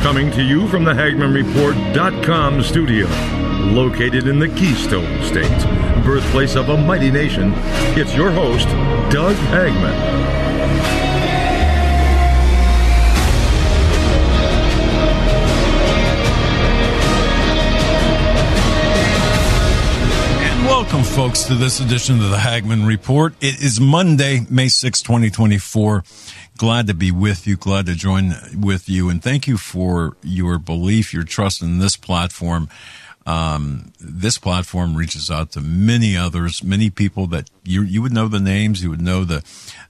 Coming to you from the HagmannReport.com studio, located in the Keystone State, birthplace of a mighty nation, it's your host, Doug Hagmann. Welcome, folks, to this edition of the Hagmann Report. It is Monday, May 6, 2024. Glad to be with you, glad to join with you, and thank you for your belief, your trust in this platform. This platform reaches out to many others, many people that you would know the names, you would know the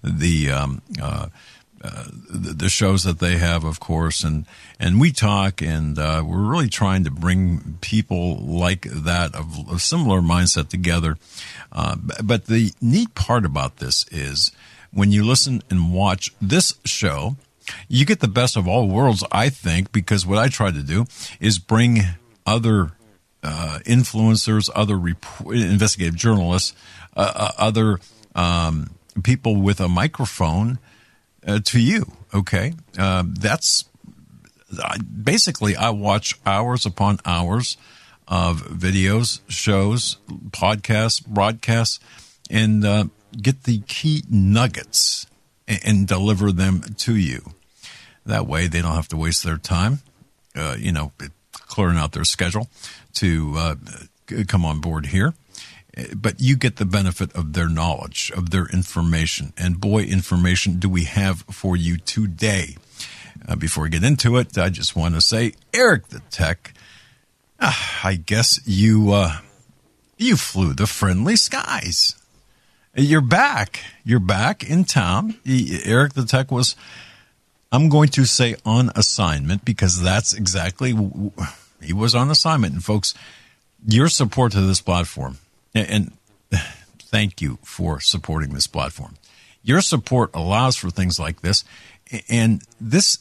shows that they have, of course, and we talk, and we're really trying to bring people like that of a similar mindset together. But the neat part about this is when you listen and watch this show, you get the best of all worlds, I think, because what I try to do is bring other influencers, other investigative journalists, other people with a microphone to you, okay? That's basically, I watch hours upon hours of videos, shows, podcasts, broadcasts, and get the key nuggets and deliver them to you. That way, they don't have to waste their time, clearing out their schedule to come on board here. But you get the benefit of their knowledge, of their information. And boy, information do we have for you today. Before we get into it, I just want to say, Eric the Tech, I guess you flew the friendly skies. You're back. You're back in town. Eric the Tech was, I'm going to say, on assignment, because that's exactly, he was on assignment. And folks, your support to this platform, and thank you for supporting this platform. Your support allows for things like this, and this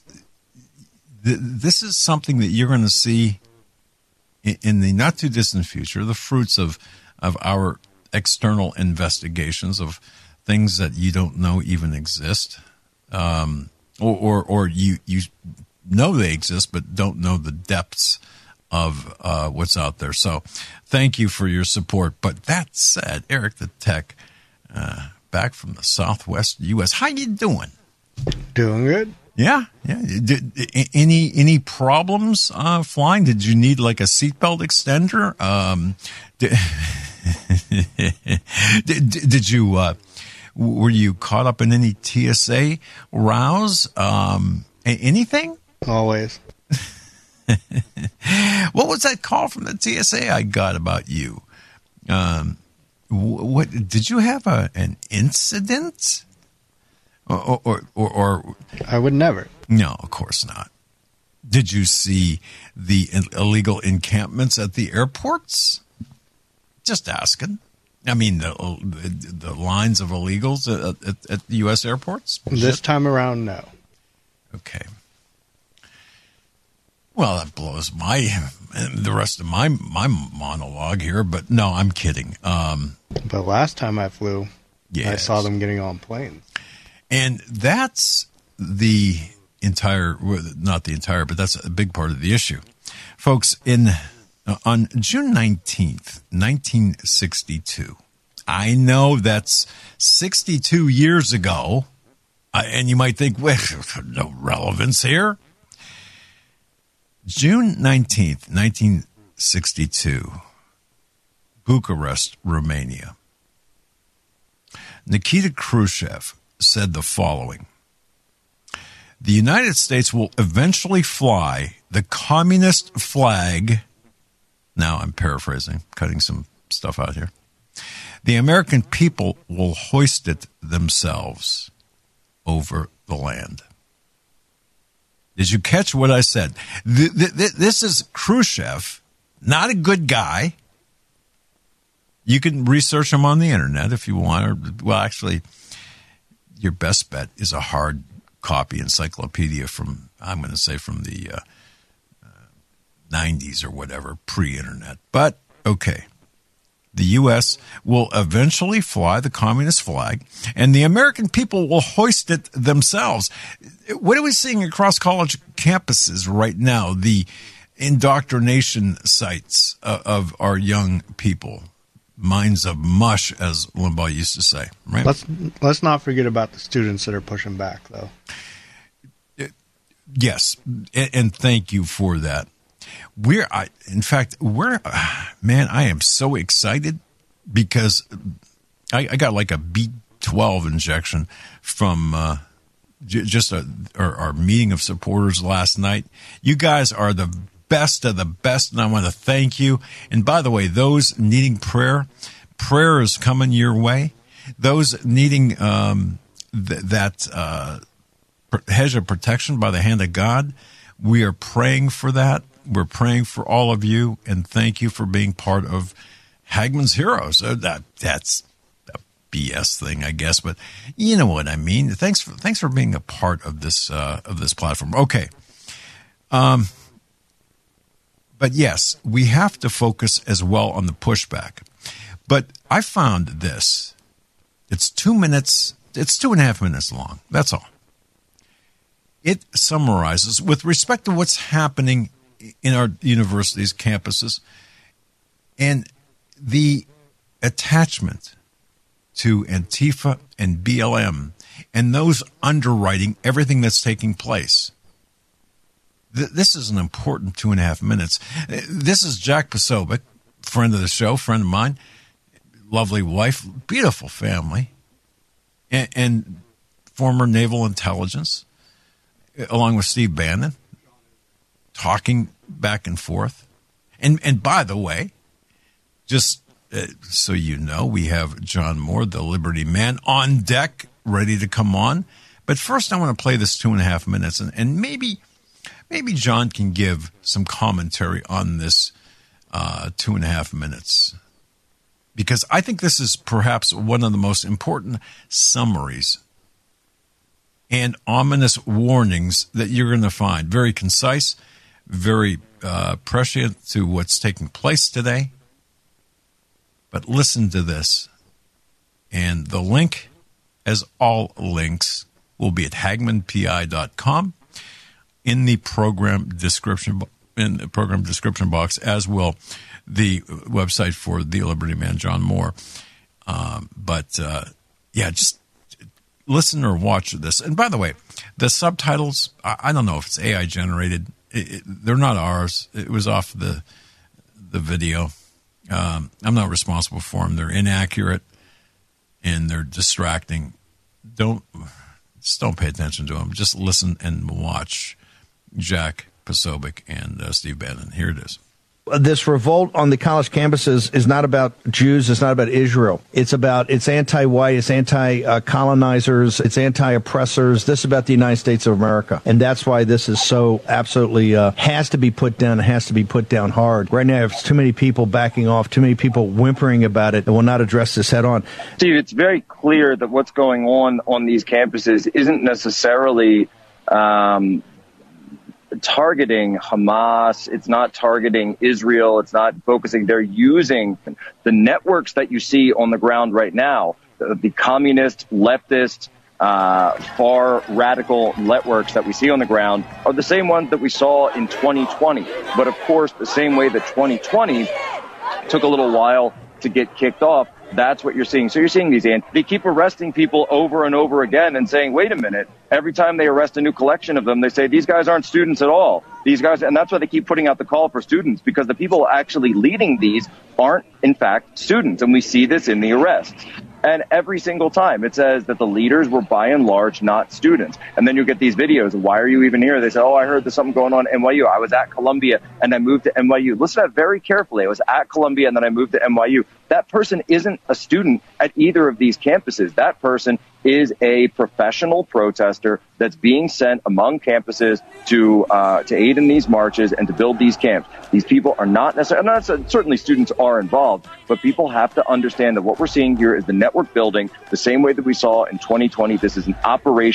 is something that you're going to see in the not too distant future. The fruits of our external investigations of things that you don't know even exist, or you know they exist but don't know the depths of what's out there. So thank you for your support. But that said, Eric the Tech, back from the Southwest U.S., how you doing? Doing good. Yeah. Any problems flying? Did you need like a seatbelt extender? Did you were you caught up in any TSA rows? Anything? Always. What was that call from the TSA I got about you? What did you have an incident? Or I would never. No, of course not. Did you see the illegal encampments at the airports? Just asking. I mean, the lines of illegals at the U.S. airports? This time around, no. Okay. Well, that blows the rest of my monologue here, but no, I'm kidding. But last time I flew, yes. I saw them getting on planes. And that's not the entire, but that's a big part of the issue. Folks, on June 19th, 1962, I know that's 62 years ago, and you might think, well, no relevance here. June 19th, 1962, Bucharest, Romania. Nikita Khrushchev said the following: the United States will eventually fly the communist flag. Now I'm paraphrasing, cutting some stuff out here. The American people will hoist it themselves over the land. Did you catch what I said? This is Khrushchev, not a good guy. You can research him on the internet if you want. Well, actually, your best bet is a hard copy encyclopedia from, I'm going to say, from the 90s or whatever, pre-internet. But, okay. The U.S. will eventually fly the communist flag, and the American people will hoist it themselves. What are we seeing across college campuses right now? The indoctrination sites of our young people. Minds of mush, as Limbaugh used to say, right? Let's not forget about the students that are pushing back, though. Yes, and thank you for that. I am so excited because I got like a B12 injection from our meeting of supporters last night. You guys are the best of the best, and I want to thank you. And by the way, those needing prayer is coming your way. Those needing that hedge of protection by the hand of God, we are praying for that. We're praying for all of you, and thank you for being part of Hagmann's Heroes. That's a BS thing, I guess, but you know what I mean. Thanks for being a part of this platform. Okay. But yes, we have to focus as well on the pushback. But I found this. It's 2 minutes. It's 2.5 minutes long. That's all. It summarizes, with respect to what's happening in our universities, campuses, and the attachment to Antifa and BLM and those underwriting everything that's taking place. This is an important 2.5 minutes. This is Jack Posobiec, friend of the show, friend of mine, lovely wife, beautiful family, and former naval intelligence, along with Steve Bannon, talking back and forth. And by the way, just so you know, we have John Moore, the Liberty Man, on deck, ready to come on. But first, I want to play this 2.5 minutes, and maybe John can give some commentary on this 2.5 minutes, because I think this is perhaps one of the most important summaries and ominous warnings that you're going to find. Very concise, very prescient to what's taking place today. But listen to this. And the link, as all links, will be at hagmannpi.com in the program description box, as will the website for the Liberty Man, John Moore. Just listen or watch this. And by the way, the subtitles, I don't know if it's AI generated. They're not ours. It was off the video. I'm not responsible for them. They're inaccurate and they're distracting. Don't pay attention to them. Just listen and watch Jack Posobiec and Steve Bannon. Here it is. This revolt on the college campuses is not about Jews. It's not about Israel. It's anti-white. It's anti-colonizers. It's anti-oppressors. This is about the United States of America. And that's why this is so absolutely has to be put down. It has to be put down hard. Right now, there's too many people backing off, too many people whimpering about it, and will not address this head on. Steve, it's very clear that what's going on these campuses isn't necessarily targeting Hamas. It's not targeting Israel. It's not focusing. They're using the networks that you see on the ground right now, the communist, leftist, far radical networks that we see on the ground are the same ones that we saw in 2020. But of course, the same way that 2020 took a little while to get kicked off, that's what you're seeing. So you're seeing they keep arresting people over and over again and saying, wait a minute, every time they arrest a new collection of them, they say these guys aren't students at all. These guys, and that's why they keep putting out the call for students, because the people actually leading these aren't, in fact, students. And we see this in the arrests. And every single time it says that the leaders were by and large not students. And then you get these videos. Why are you even here? They say, oh, I heard there's something going on at NYU. I was at Columbia and I moved to NYU. Listen to that very carefully. I was at Columbia and then I moved to NYU. That person isn't a student at either of these campuses. That person is a professional protester that's being sent among campuses to aid in these marches and to build these camps. These people are not necessarily, certainly students are involved, but people have to understand that what we're seeing here is the network building the same way that we saw in 2020. This is an operation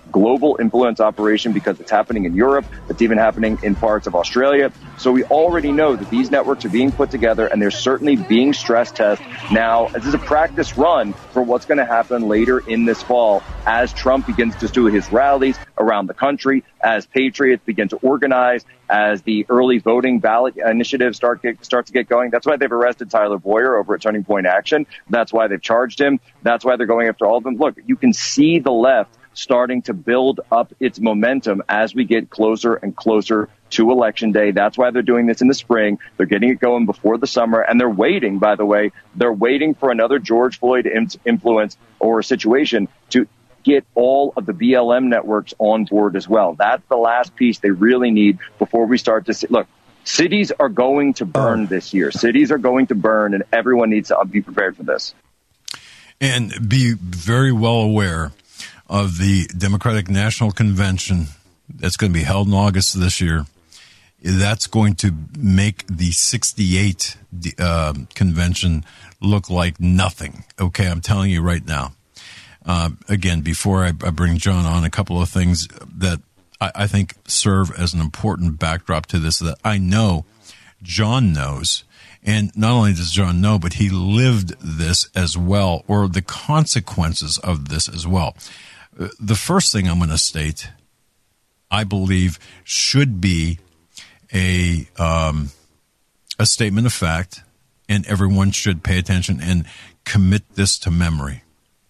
global influence operation because it's happening in Europe. It's even happening in parts of Australia. So we already know that these networks are being put together, and they're certainly being stress tested. Now, this is a practice run for what's going to happen later in this fall as Trump begins to do his rallies around the country, as patriots begin to organize, as the early voting ballot initiatives start to get going. That's why they've arrested Tyler Boyer over at Turning Point Action. That's why they've charged him. That's why they're going after all of them. Look, you can see the left starting to build up its momentum as we get closer and closer to Election Day. That's why they're doing this in the spring. They're getting it going before the summer. And they're waiting, by the way, they're waiting for another George Floyd influence or situation to get all of the BLM networks on board as well. That's the last piece they really need before we start to see. Look, cities are going to burn this year. Cities are going to burn, and everyone needs to be prepared for this. And be very well aware of the Democratic National Convention that's going to be held in August of this year. That's going to make the 68 convention look like nothing. Okay, I'm telling you right now. Again, before I bring John on, a couple of things that I think serve as an important backdrop to this that I know John knows. And not only does John know, but he lived this as well, or the consequences of this as well. The first thing I'm going to state, I believe, should be a statement of fact, and everyone should pay attention and commit this to memory.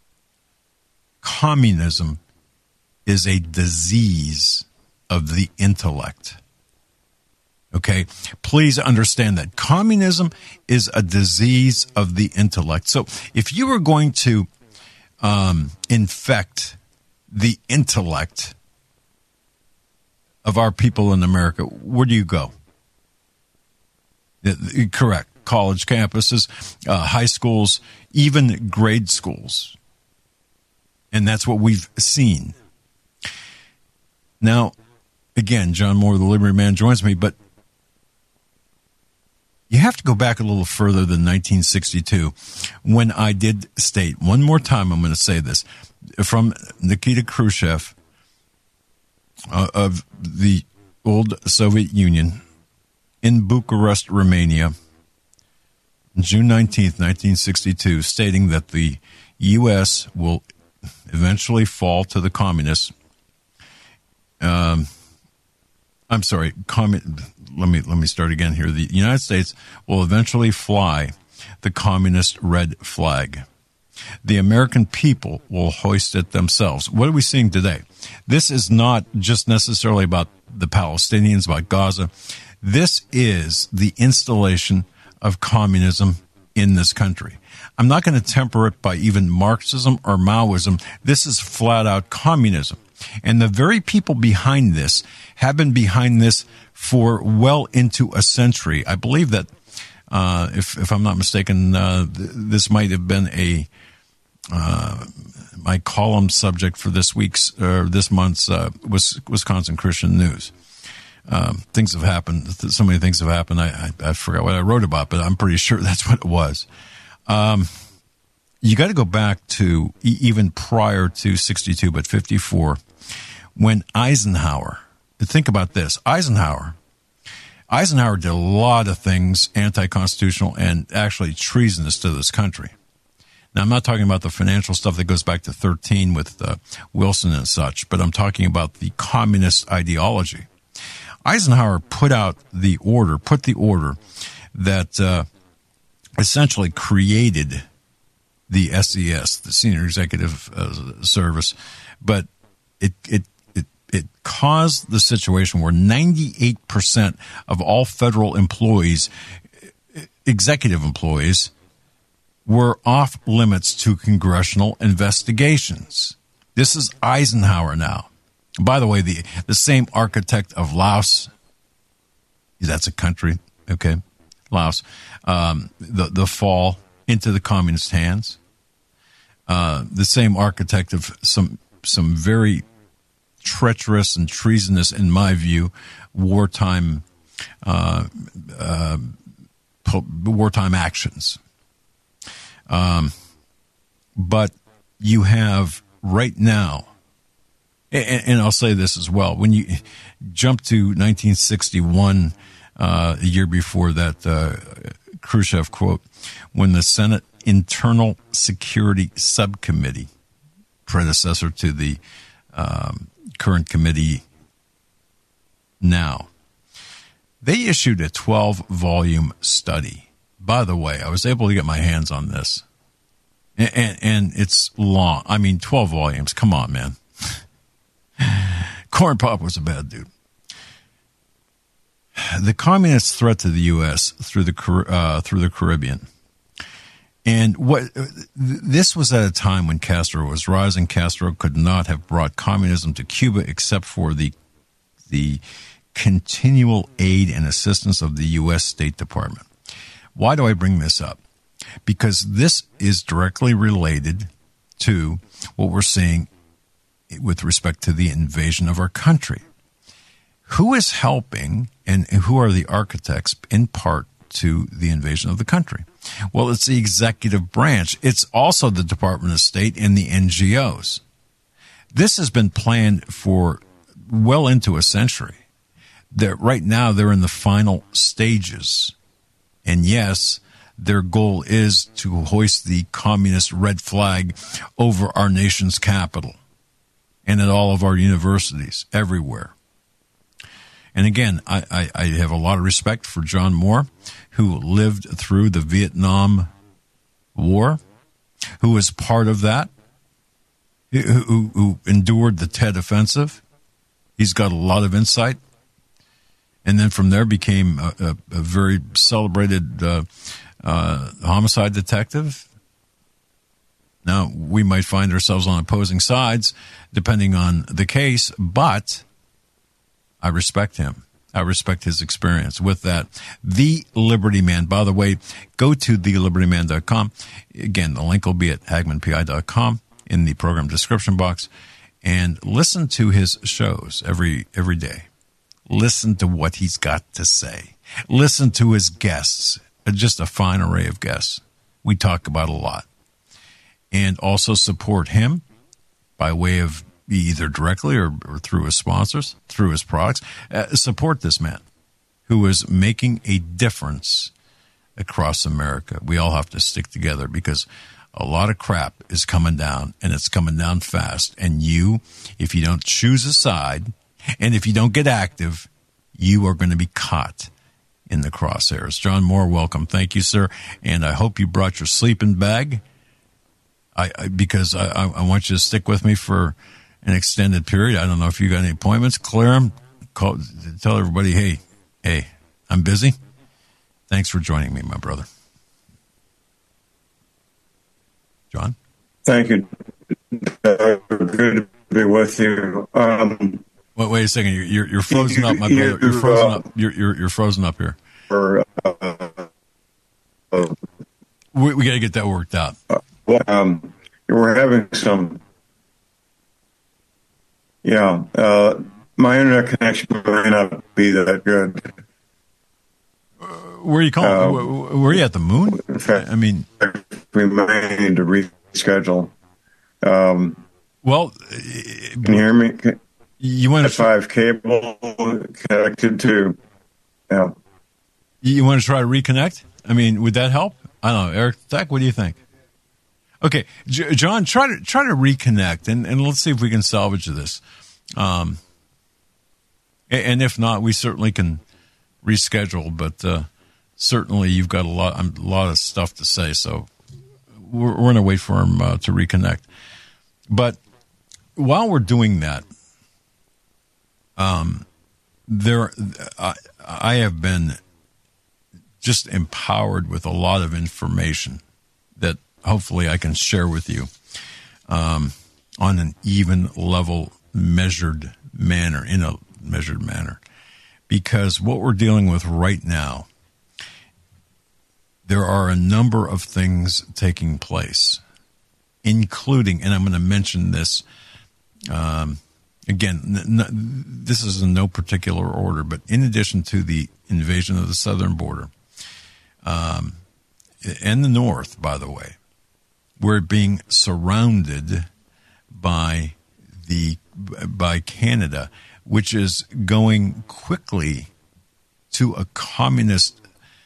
Communism is a disease of the intellect. Okay? Please understand that. Communism is a disease of the intellect. So if you were going to infect the intellect of our people in America, where do you go? Correct. College campuses, high schools, even grade schools. And that's what we've seen. Now, again, John Moore, the Liberty Man, joins me, but you have to go back a little further than 1962 when I did state, one more time I'm going to say this, from Nikita Khrushchev of the old Soviet Union in Bucharest, Romania, June 19th, 1962, stating that the U.S. will eventually fall to the communists. Let me start again here. The United States will eventually fly the communist red flag. The American people will hoist it themselves. What are we seeing today? This is not just necessarily about the Palestinians, about Gaza. This is the installation of communism in this country. I'm not going to temper it by even Marxism or Maoism. This is flat out communism. And the very people behind this have been behind this for well into a century. I believe that, if I'm not mistaken, this might have been my column subject for this month's Wisconsin Christian News. Things have happened. So many things have happened. I forgot what I wrote about, but I'm pretty sure that's what it was. You got to go back to even prior to 62, but 54, when Eisenhower, think about this, Eisenhower did a lot of things anti-constitutional and actually treasonous to this country. Now, I'm not talking about the financial stuff that goes back to 13 with Wilson and such, but I'm talking about the communist ideology. Eisenhower put the order that essentially created the SES, the Senior Executive Service, but it caused the situation where 98% of all federal employees, executive employees, were off limits to congressional investigations. This is Eisenhower now. By the way, the same architect of Laos, that's a country, okay, Laos, the fall into the communist hands, the same architect of some very treacherous and treasonous, in my view, wartime actions. But you have right now And I'll say this as well. When you jump to 1961, a year before that Khrushchev quote, when the Senate Internal Security Subcommittee, predecessor to the current committee now, they issued a 12-volume study. By the way, I was able to get my hands on this. And it's long. I mean, 12 volumes. Come on, man. Corn Pop was a bad dude. The communist threat to the U.S. through the Caribbean. And this was at a time when Castro was rising. Castro could not have brought communism to Cuba except for the continual aid and assistance of the U.S. State Department. Why do I bring this up? Because this is directly related to what we're seeing with respect to the invasion of our country. Who is helping and who are the architects in part to the invasion of the country? Well, it's the executive branch. It's also the Department of State and the NGOs. This has been planned for well into a century. Right now, they're in the final stages. And yes, their goal is to hoist the communist red flag over our nation's capital and at all of our universities everywhere. And again, I have a lot of respect for John Moore, who lived through the Vietnam War, who was part of that, who endured the Tet Offensive. He's got a lot of insight. And then from there became a very celebrated homicide detective. Now, we might find ourselves on opposing sides, depending on the case, but I respect him. I respect his experience with that. The Liberty Man. By the way, go to thelibertyman.com. Again, the link will be at hagmanpi.com in the program description box. And listen to his shows every day. Listen to what he's got to say. Listen to his guests. Just a fine array of guests. We talk about a lot. And also support him by way of either directly or through his sponsors, through his products. Support this man who is making a difference across America. We all have to stick together because a lot of crap is coming down, and it's coming down fast. And you, if you don't choose a side, and if you don't get active, you are going to be caught in the crosshairs. John Moore, welcome. Thank you, sir. And I hope you brought your sleeping bag because I want you to stick with me for an extended period. I don't know if you got any appointments. Clear them. Tell everybody, hey, I'm busy. Thanks for joining me, my brother. John? Thank you. Good to be with you. Wait a second. You're frozen up, my brother. You're frozen up. You're frozen up here. We got to get that worked out. We're having some. Yeah, my internet connection may not be that good. Where are you calling? Were you at the moon? In fact, I mean, we may need to reschedule. Well, can you hear me? You want to 5 cable connected to? Yeah. You want to try to reconnect? I mean, would that help? I don't know, Eric Tech. What do you think? Okay, John, try to reconnect, and let's see if we can salvage this. And if not, we certainly can reschedule. But certainly, you've got a lot of stuff to say, so we're going to wait for him to reconnect. But while we're doing that, I have been just empowered with a lot of information that hopefully I can share with you on an even level, measured manner, in a measured manner. Because what we're dealing with right now, there are a number of things taking place, including, and I'm going to mention this, again, this is in no particular order, but in addition to the invasion of the southern border, and the north, by the way, we're being surrounded by by Canada, which is going quickly to a communist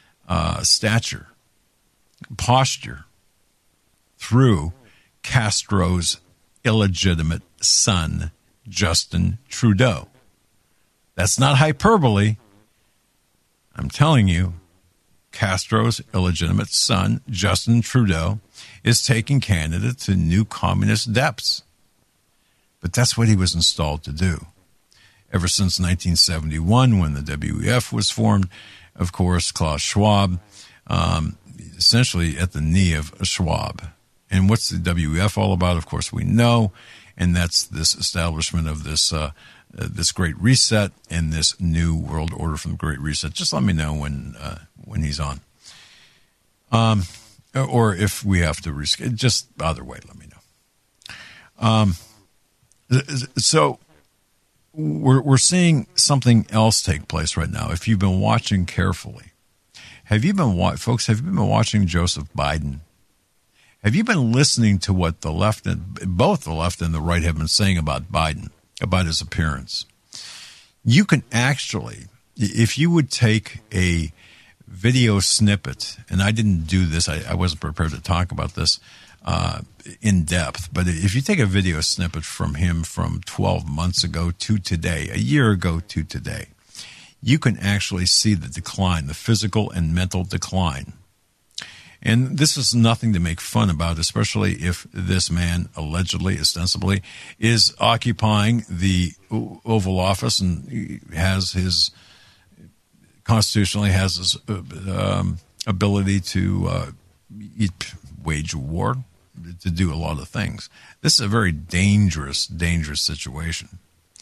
posture through Castro's illegitimate son, Justin Trudeau. That's not hyperbole. I'm telling you, Castro's illegitimate son, Justin Trudeau, is taking Canada to new communist depths. But that's what he was installed to do. Ever since 1971, when the WEF was formed, of course, Klaus Schwab, essentially at the knee of Schwab. And what's the WEF all about? Of course, we know, and that's this establishment of this this Great Reset and this new world order from the Great Reset. Just let me know when he's on, or if we have to reschedule. Just either way, let me know. So we're seeing something else take place right now. If you've been watching carefully, have you been watching Joseph Biden? Have you been listening to what both the left and the right have been saying about Biden, about his appearance? You can actually, if you would take a video snippet, and I didn't do this, I wasn't prepared to talk about this in depth, but if you take a video snippet from him from 12 months ago to today, a year ago to today, you can actually see the decline, the physical and mental decline. And this is nothing to make fun about, especially if this man allegedly, ostensibly, is occupying the Oval Office and constitutionally has his ability to wage war, to do a lot of things. This is a very dangerous, dangerous situation.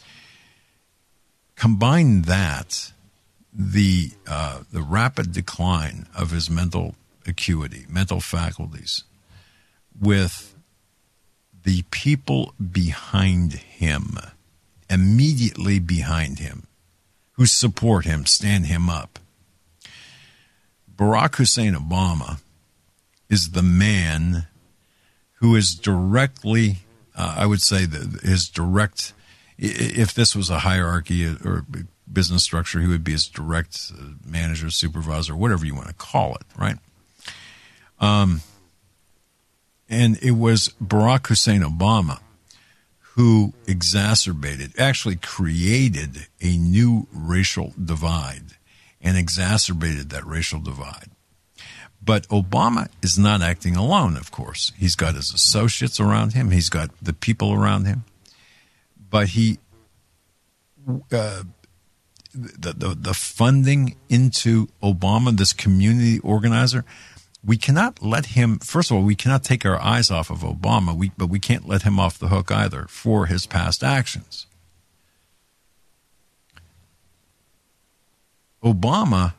Combine that, the rapid decline of his mental acuity, mental faculties, with the people behind him, immediately behind him, who support him, stand him up. Barack Hussein Obama is the man who is directly, I would say, his direct, if this was a hierarchy or business structure, he would be his direct manager, supervisor, whatever you want to call it, right? And it was Barack Hussein Obama who actually created a new racial divide and exacerbated that racial divide. But Obama is not acting alone, of course. He's got his associates around him. He's got the people around him. But the funding into Obama, this community organizer, we cannot let him, first of all, we cannot take our eyes off of Obama, but we can't let him off the hook either for his past actions. Obama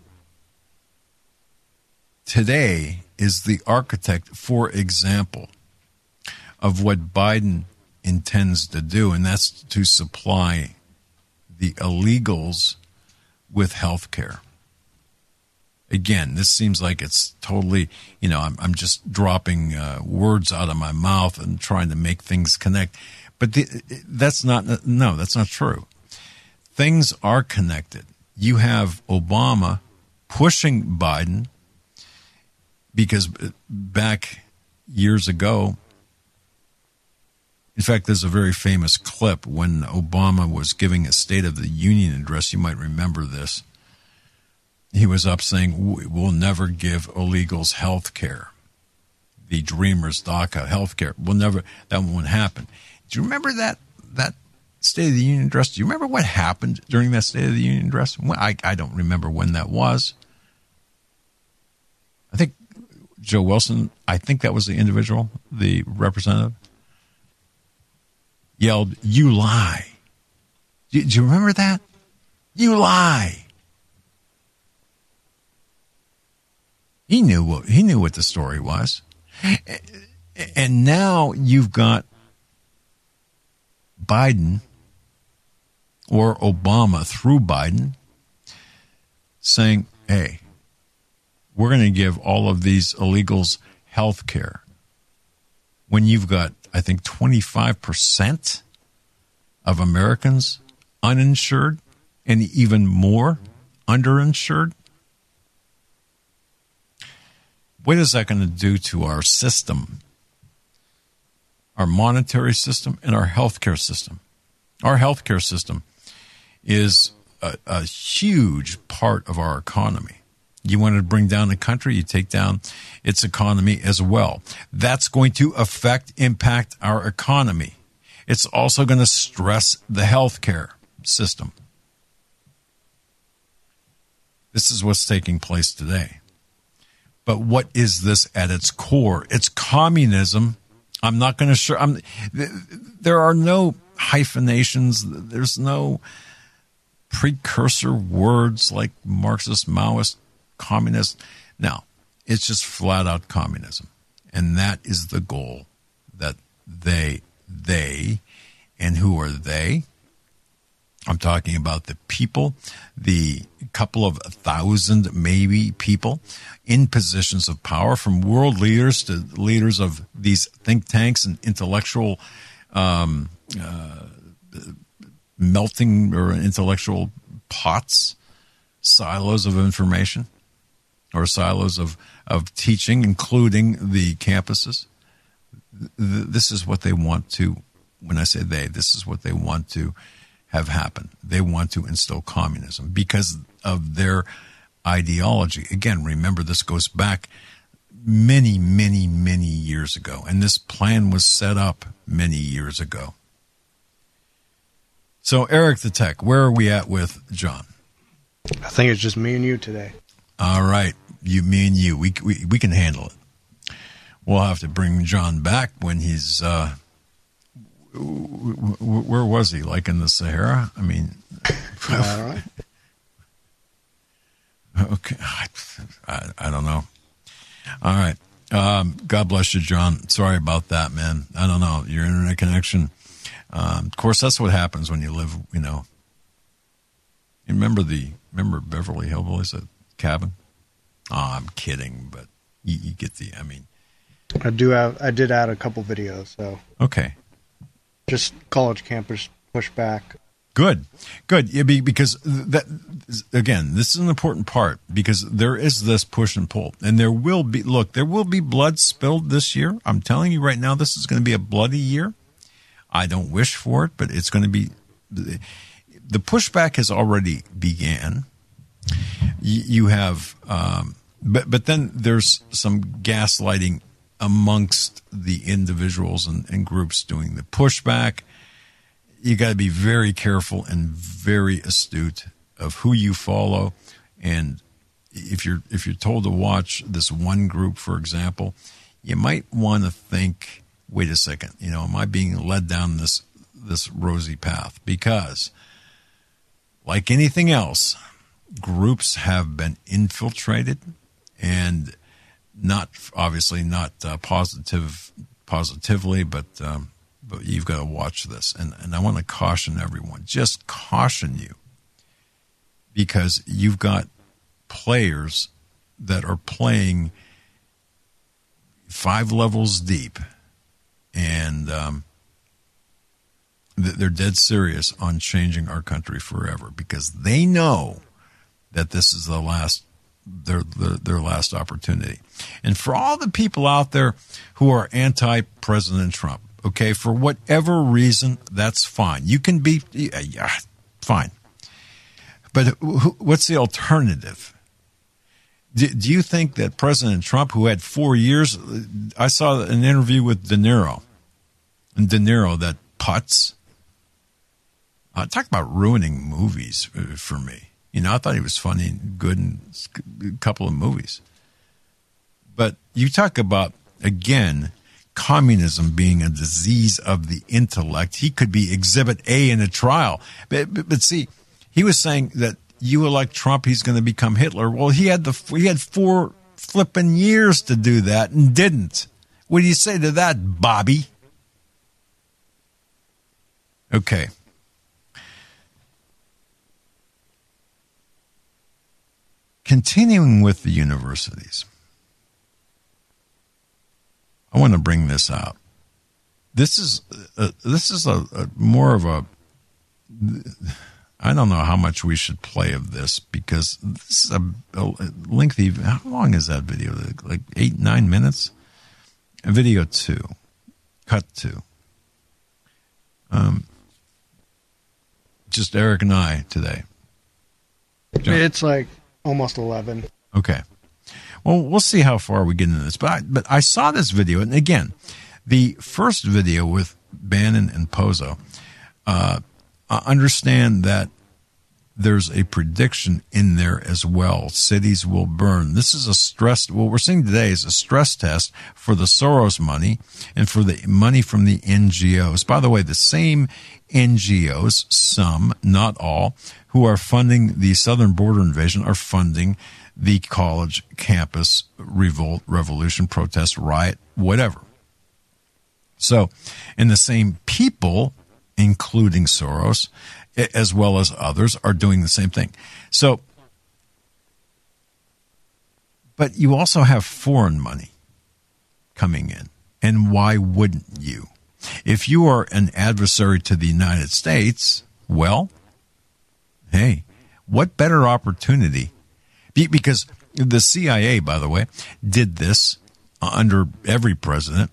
today is the architect, for example, of what Biden intends to do, and that's to supply the illegals with health care. Again, this seems like it's totally, I'm just dropping words out of my mouth and trying to make things connect. But that's not true. Things are connected. You have Obama pushing Biden because back years ago, in fact, there's a very famous clip when Obama was giving a State of the Union address. You might remember this. He was up saying, we'll never give illegals health care. The Dreamers, DACA health care. That won't happen. Do you remember that State of the Union address? Do you remember what happened during that State of the Union address? I don't remember when that was. I think Joe Wilson, I think that was the individual, the representative, yelled, "You lie." Do you remember that? You lie. He knew what the story was. And now you've got Biden or Obama through Biden saying, hey, we're going to give all of these illegals health care. When you've got, I think, 25% of Americans uninsured and even more underinsured? What is that going to do to our system, our monetary system, and our healthcare system? Our healthcare system is a huge part of our economy. You want to bring down the country, you take down its economy as well. That's going to impact our economy. It's also going to stress the healthcare system. This is what's taking place today. But what is this at its core? It's communism. I'm not going to there are no hyphenations. There's no precursor words like Marxist, Maoist, communist. No, it's just flat out communism. And that is the goal that they, and who are they? I'm talking about the people, the couple of 1,000 maybe people in positions of power, from world leaders to leaders of these think tanks and intellectual melting or intellectual pots, silos of information or silos of teaching, including the campuses. This is what they want to, when I say they, this is what they want to have happen. They want to instill communism because of their ideology. Again, remember, this goes back many, many, many years ago, and this plan was set up many years ago. So, Eric the Tech, where are we at with John? I think it's just me and you today. All right, me and you. We can handle it. We'll have to bring John back when he's... where was he? Like in the Sahara? I mean, all right. Okay, I don't know. All right. God bless you, John. Sorry about that, man. I don't know, your internet connection. Of course, that's what happens when you live. You know. You remember Beverly Hillbillies, that cabin? Oh, I'm kidding, but you get the. I mean, I did add a couple videos. So okay. Just college campers push back. Good. Yeah, because that, again, this is an important part because there is this push and pull, and there will be blood spilled this year. I'm telling you right now, this is going to be a bloody year. I don't wish for it, but it's going to be. The pushback has already began. You have, but then there's some gaslighting amongst the individuals and groups doing the pushback. You got to be very careful and very astute of who you follow. And if you're told to watch this one group, for example, you might want to think, wait a second, am I being led down this rosy path? Because like anything else, groups have been infiltrated and not positively, but you've got to watch this. And I want to caution everyone, just caution you, because you've got players that are playing 5 levels deep, and they're dead serious on changing our country forever, because they know that this is the last their last opportunity. And for all the people out there who are anti-President Trump, okay, for whatever reason, that's fine. You can be fine. But what's the alternative? Do you think that President Trump, who had 4 years, I saw an interview with De Niro, that putz. Talk about ruining movies for me. I thought he was funny and good in a couple of movies. But you talk about, again, communism being a disease of the intellect. He could be Exhibit A in a trial. But see, he was saying that you elect Trump, he's going to become Hitler. Well, he had 4 flipping years to do that and didn't. What do you say to that, Bobby? Okay. Continuing with the universities, I want to bring this out. This is a more of a I don't know how much we should play of this because this is a lengthy. How long is that video? Like 8-9 minutes? Video 2. Cut 2. Just Eric and I today. John. It's like almost 11. Okay. Well, we'll see how far we get into this. But I saw this video, and again, the first video with Bannon and Pozo, understand that there's a prediction in there as well. Cities will burn. This is what we're seeing today is a stress test for the Soros money and for the money from the NGOs. By the way, the same NGOs, some, not all, who are funding the southern border invasion are funding the college campus revolt, revolution, protest, riot, whatever. So, and the same people, including Soros, as well as others, are doing the same thing. So, but you also have foreign money coming in. And why wouldn't you? If you are an adversary to the United States, well, hey, what better opportunity? Because the CIA, by the way, did this under every president.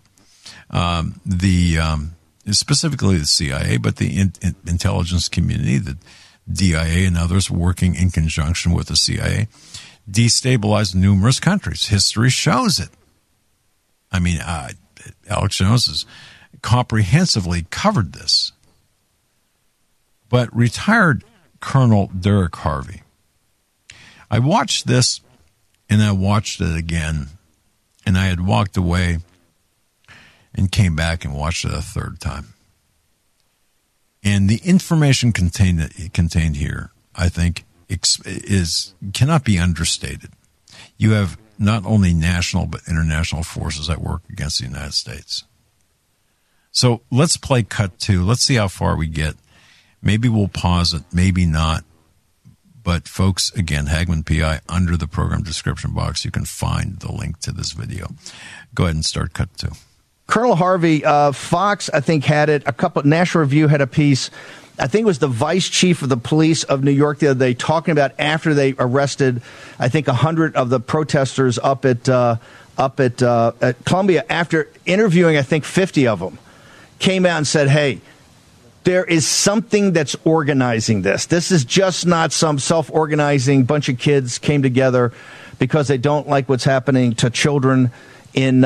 Specifically the CIA, but the intelligence community, the DIA and others working in conjunction with the CIA, destabilized numerous countries. History shows it. I mean, Alex Jones has comprehensively covered this. But retired Colonel Derek Harvey, I watched this and I watched it again, and I had walked away and came back and watched it a third time. And the information contained here, I think, cannot be understated. You have not only national but international forces at work against the United States. So let's play cut 2. Let's see how far we get. Maybe we'll pause it, maybe not. But folks, again, Hagmann PI, under the program description box, you can find the link to this video. Go ahead and start cut 2. Colonel Harvey, Fox, I think, had it. National Review had a piece. I think it was the vice chief of the police of New York the other day talking about after they arrested, I think, 100 of the protesters up at Columbia. After interviewing, I think, 50 of them, came out and said, hey, there is something that's organizing this. This is just not some self-organizing bunch of kids came together because they don't like what's happening to children in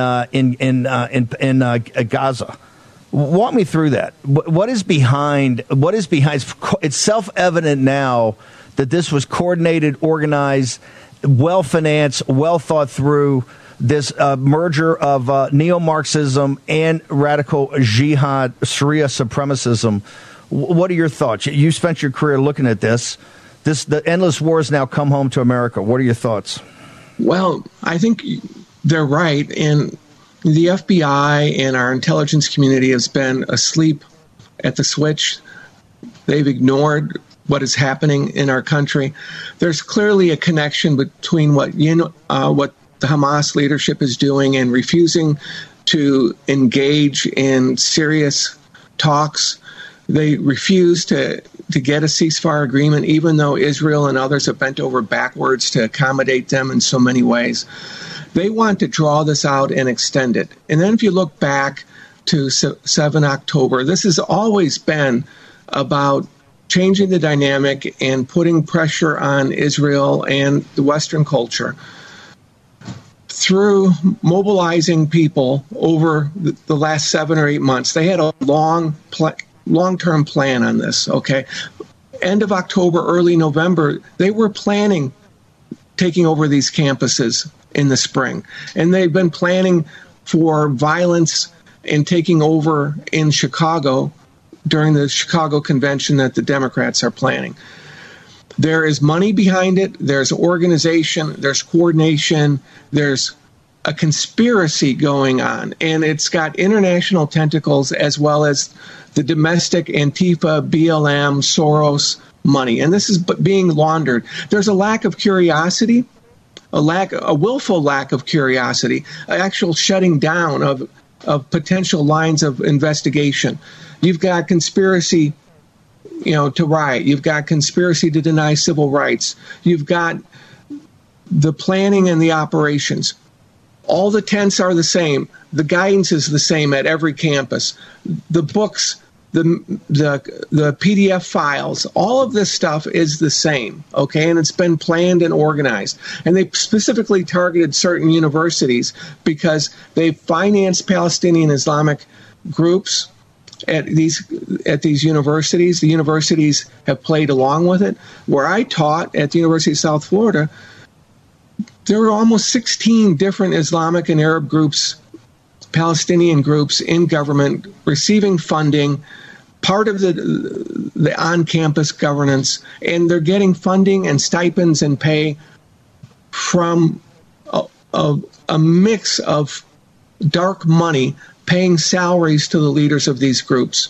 Gaza. Walk me through that. What is behind? It's self-evident now that this was coordinated, organized, well-financed, well thought through. This merger of neo-Marxism and radical jihad, Sharia supremacism. What are your thoughts? You spent your career looking at this. The endless wars now come home to America. What are your thoughts? Well, I think they're right, and the FBI and our intelligence community has been asleep at the switch. They've ignored what is happening in our country. There's clearly a connection between what the Hamas leadership is doing and refusing to engage in serious talks. They refuse to get a ceasefire agreement, even though Israel and others have bent over backwards to accommodate them in so many ways. They want to draw this out and extend it. And then if you look back to 7 October, this has always been about changing the dynamic and putting pressure on Israel and the Western culture through mobilizing people over the last 7 or 8 months. They had a long-term plan on this, okay? End of October, early November, they were planning taking over these campuses in the spring. And they've been planning for violence and taking over in Chicago during the Chicago convention that the Democrats are planning. There is money behind it. There's organization. There's coordination. There's a conspiracy going on. And it's got international tentacles as well as the domestic Antifa, BLM, Soros money. And this is being laundered. There's a lack of curiosity, a willful lack of curiosity, an actual shutting down of potential lines of investigation. You've got conspiracy to riot. You've got conspiracy to deny civil rights. You've got the planning and the operations. All the tents are the same. The guidance is the same at every campus. The books, the PDF files, all of this stuff is the same, okay? And it's been planned and organized. And they specifically targeted certain universities because they financed Palestinian Islamic groups at these universities. The universities have played along with it. Where I taught at the University of South Florida, there were almost 16 different Islamic and Arab groups, Palestinian groups in government receiving funding, part of the on-campus governance, and they're getting funding and stipends and pay from a mix of dark money paying salaries to the leaders of these groups.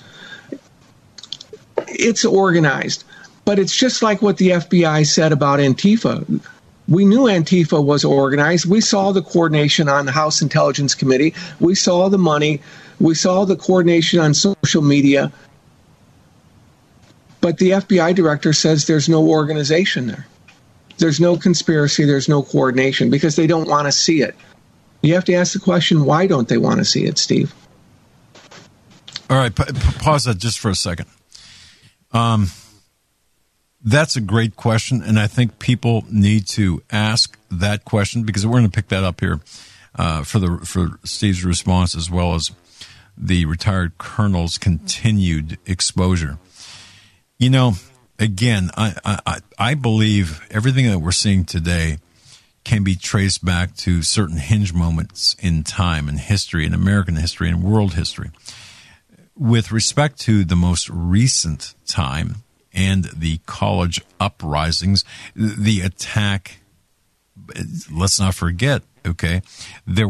It's organized, but it's just like what the FBI said about Antifa. We knew Antifa was organized. We saw the coordination on the House Intelligence Committee. We saw the money. We saw the coordination on social media. But the FBI director says there's no organization there. There's no conspiracy. There's no coordination because they don't want to see it. You have to ask the question, why don't they want to see it, Steve? All right, pause that just for a second. That's a great question, and I think people need to ask that question because we're going to pick that up here for Steve's response as well as the retired colonel's continued exposure. Again, I believe everything that we're seeing today can be traced back to certain hinge moments in time and history, in American history and world history. With respect to the most recent time and the college uprisings, the attack, let's not forget, okay, there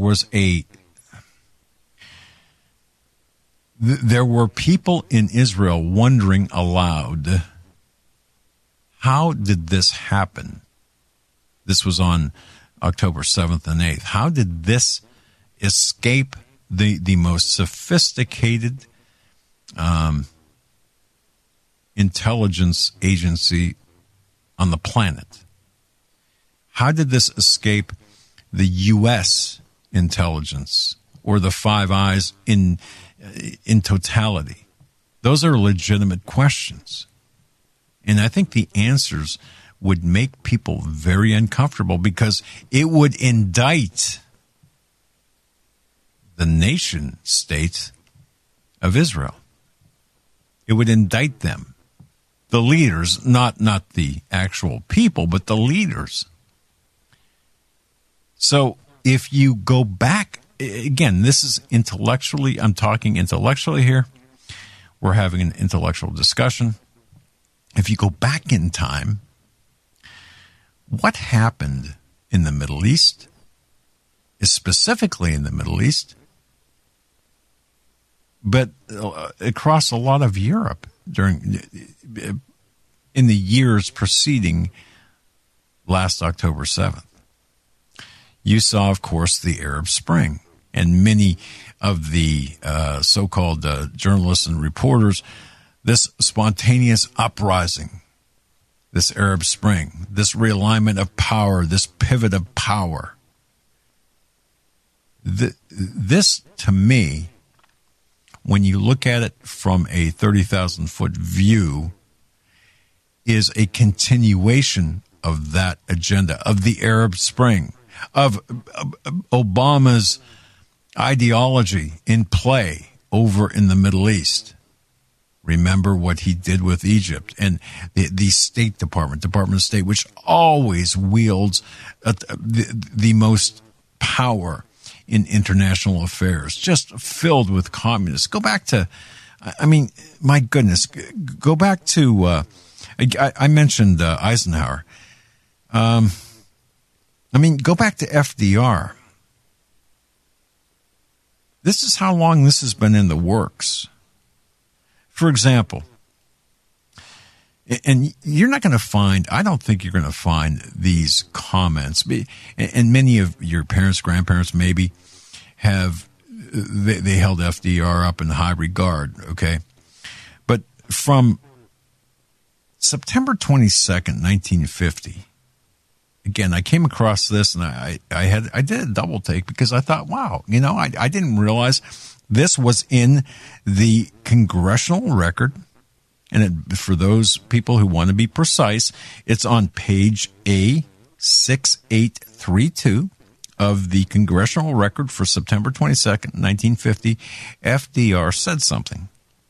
were people in Israel wondering aloud, how did this happen? This was on October 7th and 8th. How did this escape the most sophisticated intelligence agency on the planet? How did this escape the U.S. intelligence or the Five Eyes in totality? Those are legitimate questions. And I think the answers would make people very uncomfortable because it would indict the nation state of Israel. It would indict them. The leaders, not the actual people, but the leaders. So if you go back, again, this is intellectually, I'm talking intellectually here. We're having an intellectual discussion. If you go back in time, what happened in the Middle East, is specifically in the Middle East, but across a lot of Europe in the years preceding last October 7th. You saw, of course, the Arab Spring, and many of the so-called journalists and reporters, this spontaneous uprising, this Arab Spring, this realignment of power, this pivot of power. This, to me, when you look at it from a 30,000-foot view, is a continuation of that agenda, of the Arab Spring, of Obama's ideology in play over in the Middle East. Remember what he did with Egypt and the State Department of State, which always wields the most power in international affairs, just filled with communists. Go back to, my goodness, go back to, I mentioned Eisenhower. Go back to FDR. This is how long this has been in the works. For example, and you're not going to find, I don't think you're going to find these comments, and many of your parents, grandparents maybe they held FDR up in high regard, okay? But from September 22nd, 1950. Again, I came across this and I did a double take because I thought, wow, I didn't realize this was in the Congressional Record. And for those people who want to be precise, it's on page A6832 of the Congressional Record for September 22nd, 1950. FDR said something.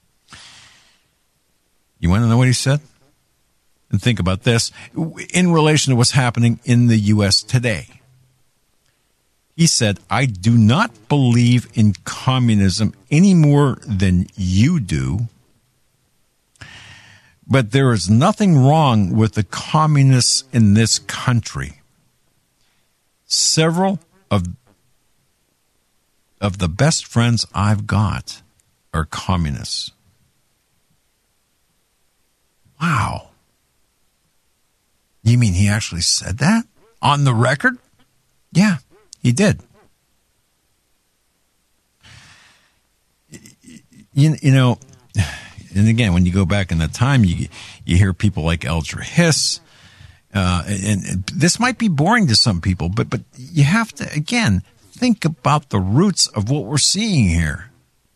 You want to know what he said? And think about this in relation to what's happening in the U.S. today. He said, I do not believe in communism any more than you do, but there is nothing wrong with the communists in this country. Several of the best friends I've got are communists. Wow. You mean he actually said that on the record? Yeah, he did. You know, and again, when you go back in the time, you hear people like Eldridge Hiss, and this might be boring to some people, but you have to, again, think about the roots of what we're seeing here.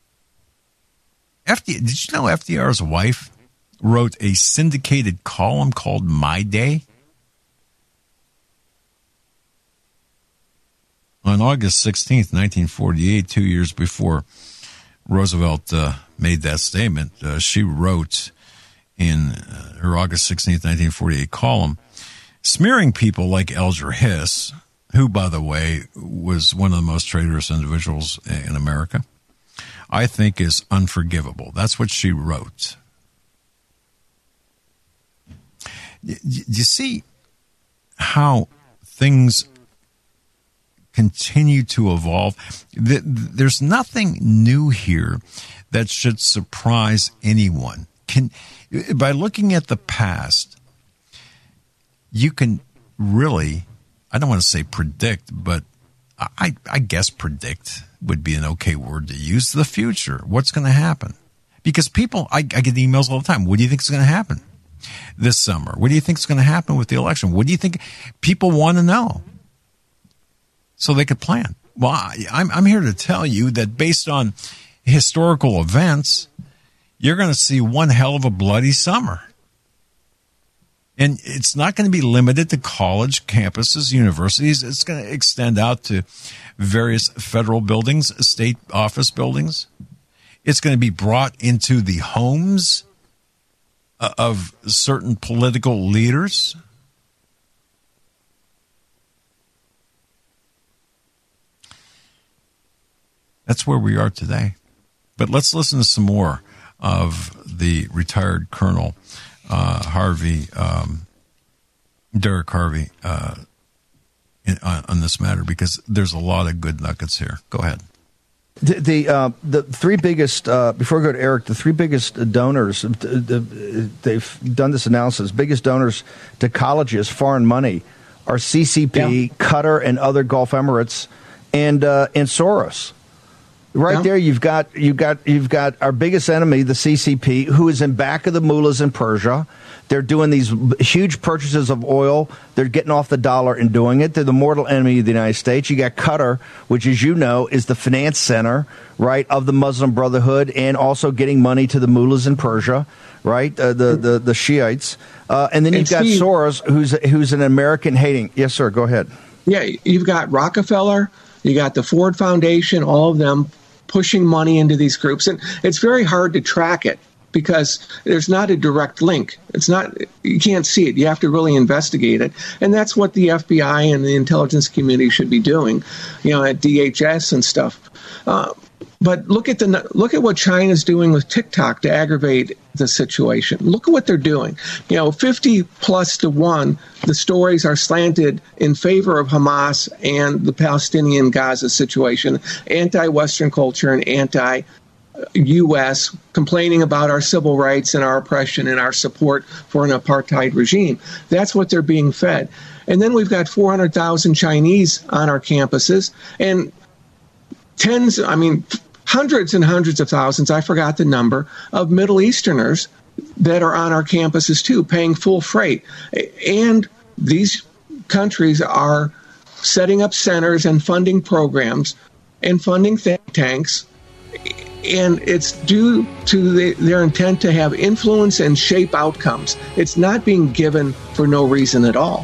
Did you know FDR's wife wrote a syndicated column called My Day? On August 16th, 1948, 2 years before Roosevelt made that statement, she wrote in her August 16th, 1948 column, smearing people like Eldridge Hiss, who, by the way, was one of the most traitorous individuals in America, I think is unforgivable. That's what she wrote. You see how things continue to evolve? There's nothing new here that should surprise anyone. By looking at the past, you can really, I don't want to say predict, but I guess predict would be an okay word to use, the future. What's going to happen? Because people, I get emails all the time. What do you think is going to happen this summer? What do you think is going to happen with the election? What do you think people want to know so they could plan? Well, I'm here to tell you that based on historical events, you're going to see one hell of a bloody summer. And it's not going to be limited to college campuses, universities. It's going to extend out to various federal buildings, state office buildings. It's going to be brought into the homes of certain political leaders. That's where we are today. But let's listen to some more of the retired Colonel Derek Harvey, on this matter, because there's a lot of good nuggets here. Go ahead. The three biggest, before I go to Eric, the three biggest donors, they've done this analysis, biggest donors to colleges, foreign money, are CCP, Qatar, and other Gulf Emirates, and Soros. Right there, you've got our biggest enemy, the CCP, who is in back of the mullahs in Persia. They're doing these huge purchases of oil. They're getting off the dollar and doing it. They're the mortal enemy of the United States. You got Qatar, which, as you know, is the finance center, right, of the Muslim Brotherhood, and also getting money to the mullahs in Persia, right, the Shiites. And then you've got Steve, Soros, who's an American hating. Yes, sir. Go ahead. Yeah, you've got Rockefeller. You got the Ford Foundation. All of them pushing money into these groups, and it's very hard to track it because there's not a direct link. It's not, you can't see it. You have to really investigate it, and that's what the FBI and the intelligence community should be doing, at DHS and stuff. But look at what China's doing with TikTok to aggravate the situation. Look at what they're doing. 50 plus to 1, the stories are slanted in favor of Hamas and the Palestinian Gaza situation, anti-Western culture and anti-U.S., complaining about our civil rights and our oppression and our support for an apartheid regime. That's what they're being fed. And then we've got 400,000 Chinese on our campuses and hundreds and hundreds of thousands, I forgot the number, of Middle Easterners that are on our campuses too, paying full freight. And these countries are setting up centers and funding programs and funding think tanks, and it's due to their intent to have influence and shape outcomes. It's not being given for no reason at all.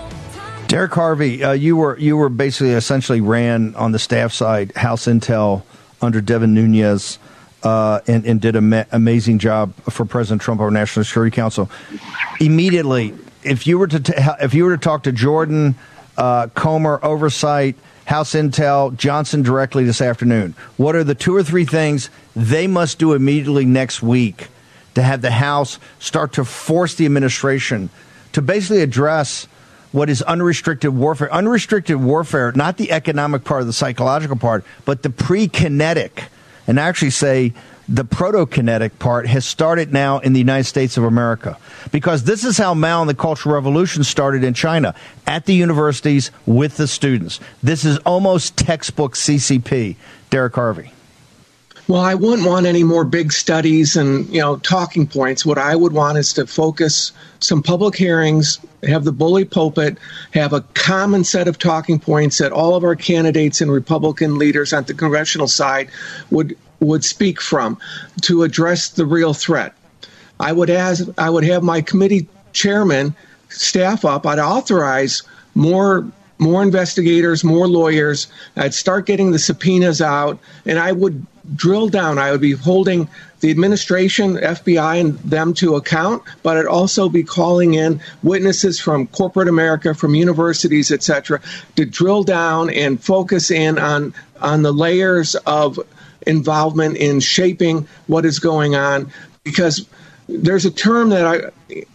Derek Harvey, you were basically essentially ran on the staff side House Intel under Devin Nunes, and did an amazing job for President Trump, our National Security Council. Immediately, if you were to talk to Jordan, Comer, Oversight, House Intel, Johnson directly this afternoon, what are the 2 or 3 things they must do immediately next week to have the House start to force the administration to basically address what is unrestricted warfare? Unrestricted warfare, not the economic part, the psychological part, but the pre-kinetic, and actually say the proto-kinetic part has started now in the United States of America. Because this is how Mao and the Cultural Revolution started in China, at the universities with the students. This is almost textbook CCP. Derek Harvey. Well, I wouldn't want any more big studies and, talking points. What I would want is to focus some public hearings, have the bully pulpit, have a common set of talking points that all of our candidates and Republican leaders on the congressional side would speak from to address the real threat. I would have my committee chairman staff up. I'd authorize more investigators, more lawyers. I'd start getting the subpoenas out, and I would drill down. I would be holding the administration, FBI, and them to account, but I'd also be calling in witnesses from corporate America, from universities, etc., to drill down and focus in on the layers of involvement in shaping what is going on. Because there's a term a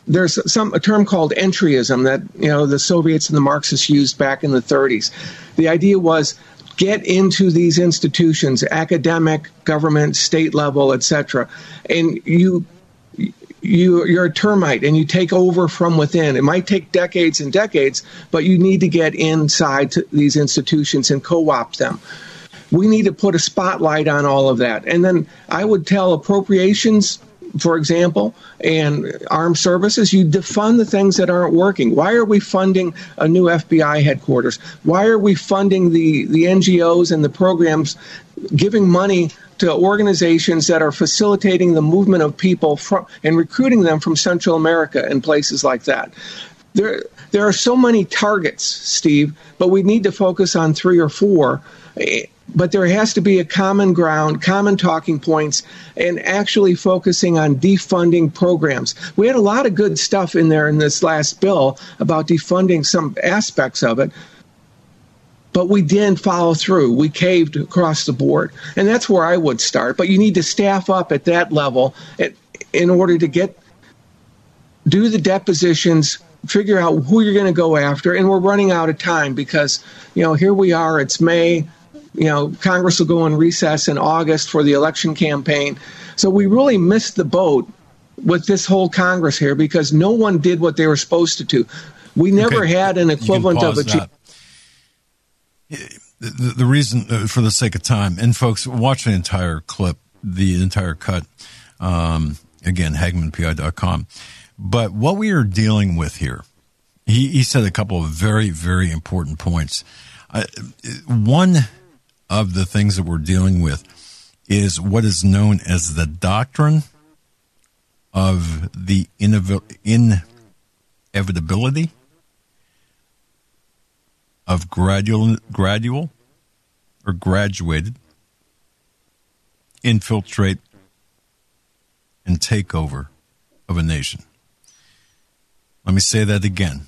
term called entryism that the Soviets and the Marxists used back in the 30s. The idea was get into these institutions, academic, government, state level, etc., and you're a termite and you take over from within. It might take decades and decades, but you need to get inside to these institutions and co-opt them. We need to put a spotlight on all of that. And then I would tell appropriations, for example, and armed services, you defund the things that aren't working. Why are we funding a new FBI headquarters? Why are we funding the NGOs and the programs, giving money to organizations that are facilitating the movement of people and recruiting them from Central America and places like that? There are so many targets, Steve, but we need to focus on 3 or 4. But there has to be a common ground, common talking points, and actually focusing on defunding programs. We had a lot of good stuff in there in this last bill about defunding some aspects of it, but we didn't follow through. We caved across the board. And that's where I would start. But you need to staff up at that level in order to do the depositions, figure out who you're going to go after. And we're running out of time because, here we are, it's May. Congress will go in recess in August for the election campaign. So we really missed the boat with this whole Congress here because no one did what they were supposed to do. We never had an equivalent of a... The reason, for the sake of time, and folks, watch the entire clip, the entire cut, again, HagmannPI.com. But what we are dealing with here, he said a couple of very, very important points. One of the things that we're dealing with is what is known as the doctrine of the inevitability of gradual or graduated infiltrate and takeover of a nation. Let me say that again.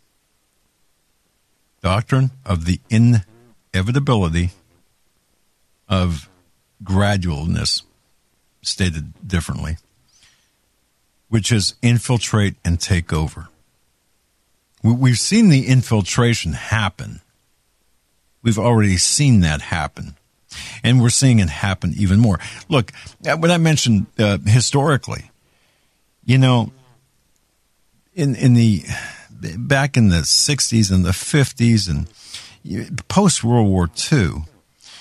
Doctrine of the inevitability of gradualness, stated differently, which is infiltrate and take over. We've seen the infiltration happen. We've already seen that happen. And we're seeing it happen even more. Look, when I mentioned historically, in the back in the 60s and the 50s and post-World War II,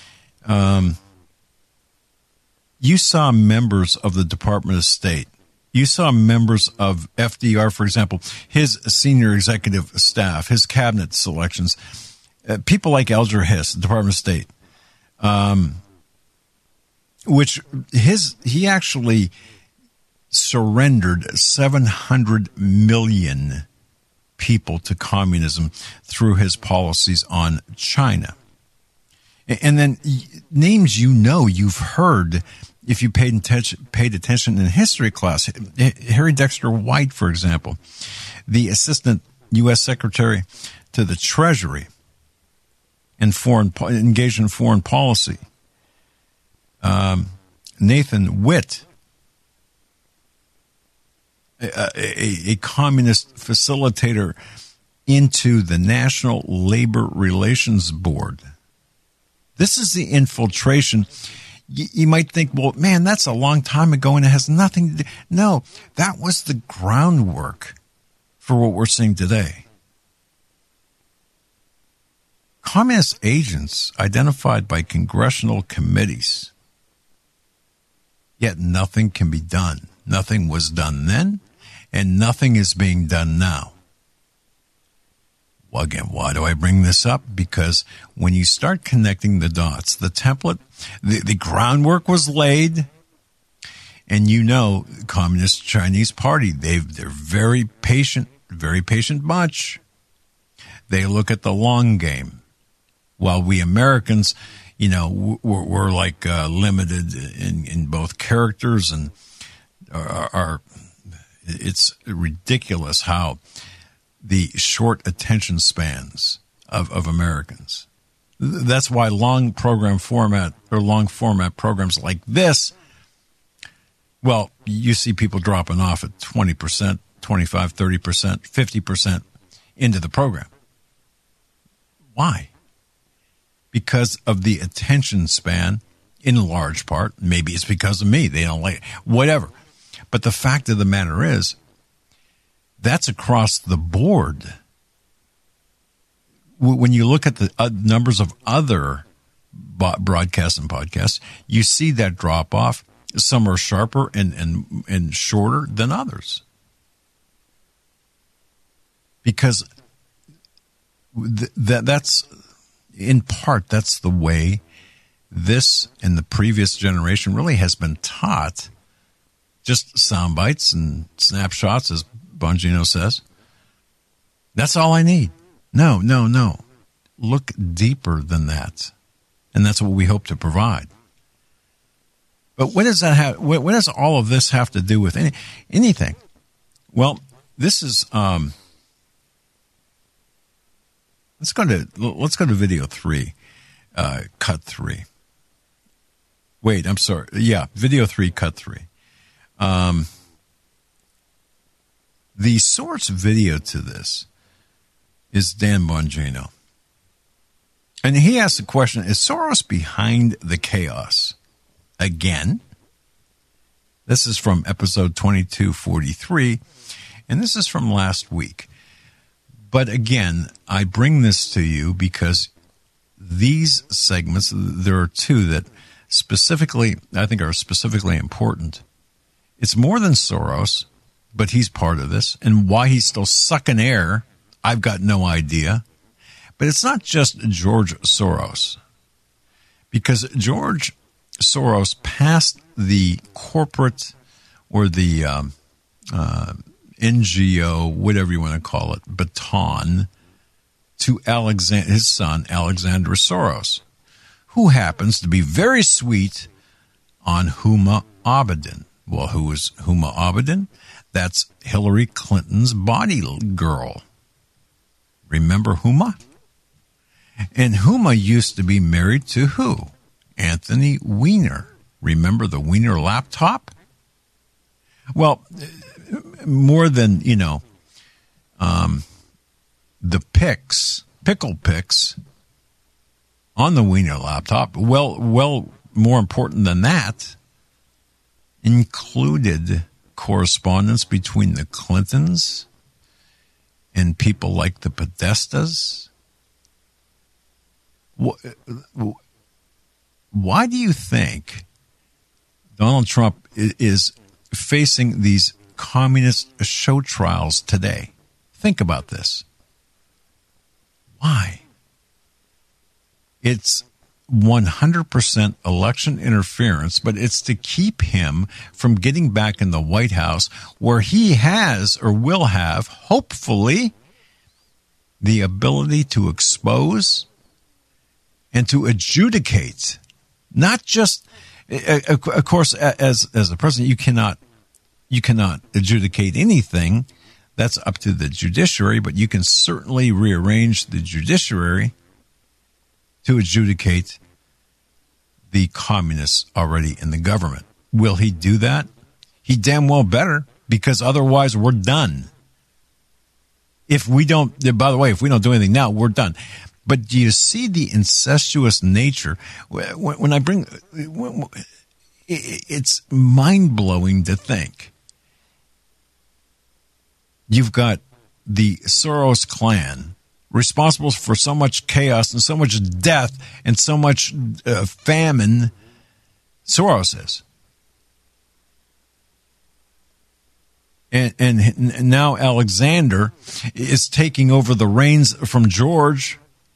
you saw members of the Department of State You saw members of FDR, for example, his senior executive staff, his cabinet selections, people like Alger Hiss, Department of State, he actually surrendered 700 million people to communism through his policies on China. And then names you've heard if you paid attention in history class. Harry Dexter White, for example, the assistant U.S. Secretary to the Treasury and engaged in foreign policy. Nathan Witt, a communist facilitator into the National Labor Relations Board. This is the infiltration. You might think, well, man, that's a long time ago and it has nothing to do. No, that was the groundwork for what we're seeing today. Communist agents identified by congressional committees. Yet nothing can be done. Nothing was done then, and nothing is being done now. Well, again, why do I bring this up? Because when you start connecting the dots, the template, the groundwork was laid, and the Communist Chinese Party, they're very patient bunch. They look at the long game, while we Americans, we're like limited in both characters, and it's ridiculous how the short attention spans of Americans. That's why long format programs like this, well, you see people dropping off at 20%, 25, 30%, 50% into the program. Why? Because of the attention span, in large part. Maybe it's because of me. They don't like it. Whatever. But the fact of the matter is, that's across the board. When you look at the numbers of other broadcasts and podcasts, you see that drop off. Some are sharper and shorter than others. Because that's, in part, that's the way this and the previous generation really has been taught. Just sound bites and snapshots, as Bongino says. That's all I need. No. Look deeper than that. And that's what we hope to provide. But what does that have? What does all of this have to do with anything? Well, this is let's go to video 3, cut 3. Wait, I'm sorry. Yeah, video 3, cut 3. The source video to this is Dan Bongino. And he asked the question, is Soros behind the chaos? Again, this is from episode 2243, and this is from last week. But again, I bring this to you because these segments, there are two that specifically, I think are specifically important. It's more than Soros, but he's part of this. And why he's still sucking air, I've got no idea. But it's not just George Soros. Because George Soros passed the corporate or the NGO, whatever you want to call it, baton to his son, Alexander Soros, who happens to be very sweet on Huma Abedin. Well, who is Huma Abedin? That's Hillary Clinton's body girl. Remember Huma? And Huma used to be married to who? Anthony Weiner. Remember the Weiner laptop? Well, more than, the pickle pics on the Weiner laptop, well, more important than that, included correspondence between the Clintons and people like the Podestas. Why do you think Donald Trump is facing these communist show trials today. Think about this. Why? It's 100% election interference, but it's to keep him from getting back in the White House, where he has or will have, hopefully, the ability to expose and to adjudicate. Not just, of course, as a president, you cannot adjudicate anything. That's up to the judiciary, but you can certainly rearrange the judiciary to adjudicate the communists already in the government. Will he do that? He damn well better, because otherwise we're done. If we don't do anything now, we're done. But do you see the incestuous nature? When I bring, it's mind-blowing to think. You've got the Soros clan, responsible for so much chaos and so much death and so much famine. Soros is. And now Alexander is taking over the reins from George.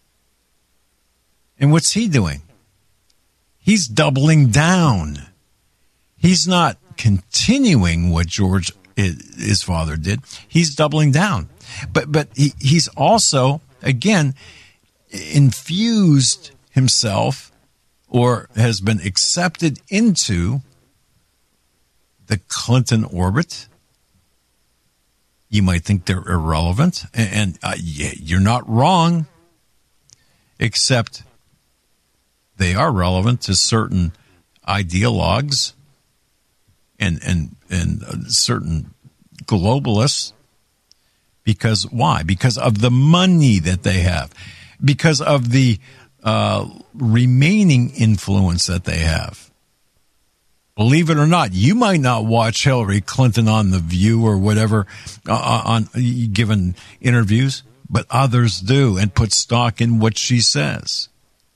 And what's he doing? He's doubling down. He's not continuing what George, his father, did. He's doubling down. But he's also, again, infused himself or has been accepted into the Clinton orbit. You might think they're irrelevant, and you're not wrong, except they are relevant to certain ideologues and certain globalists. Because why? Because of the money that they have, because of the remaining influence that they have. Believe it or not, you might not watch Hillary Clinton on The View or whatever on given interviews, but others do and put stock in what she says.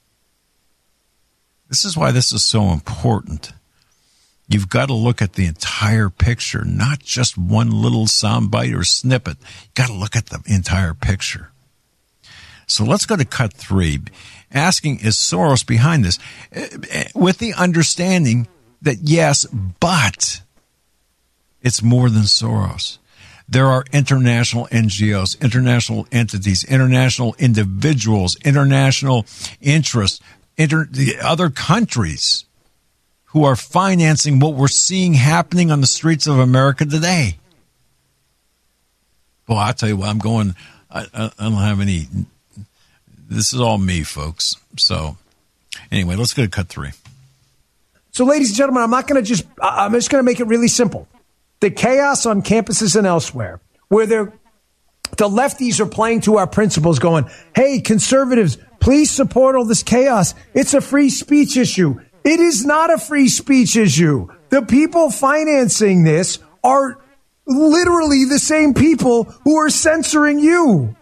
This is why this is so important. You've got to look at the entire picture, not just one little soundbite or snippet. You've got to look at the entire picture. So let's go to cut 3, asking, is Soros behind this? With the understanding that yes, but it's more than Soros. There are international NGOs, international entities, international individuals, international interests, other countries who are financing what we're seeing happening on the streets of America today. Well, I'll tell you what, I don't have any, this is all me, folks. So anyway, let's go to cut 3. So, ladies and gentlemen, I'm just going to make it really simple. The chaos on campuses and elsewhere, where the lefties are playing to our principles, going, hey, conservatives, please support all this chaos. It's a free speech issue. It is not a free speech issue. The people financing this are literally the same people who are censoring you.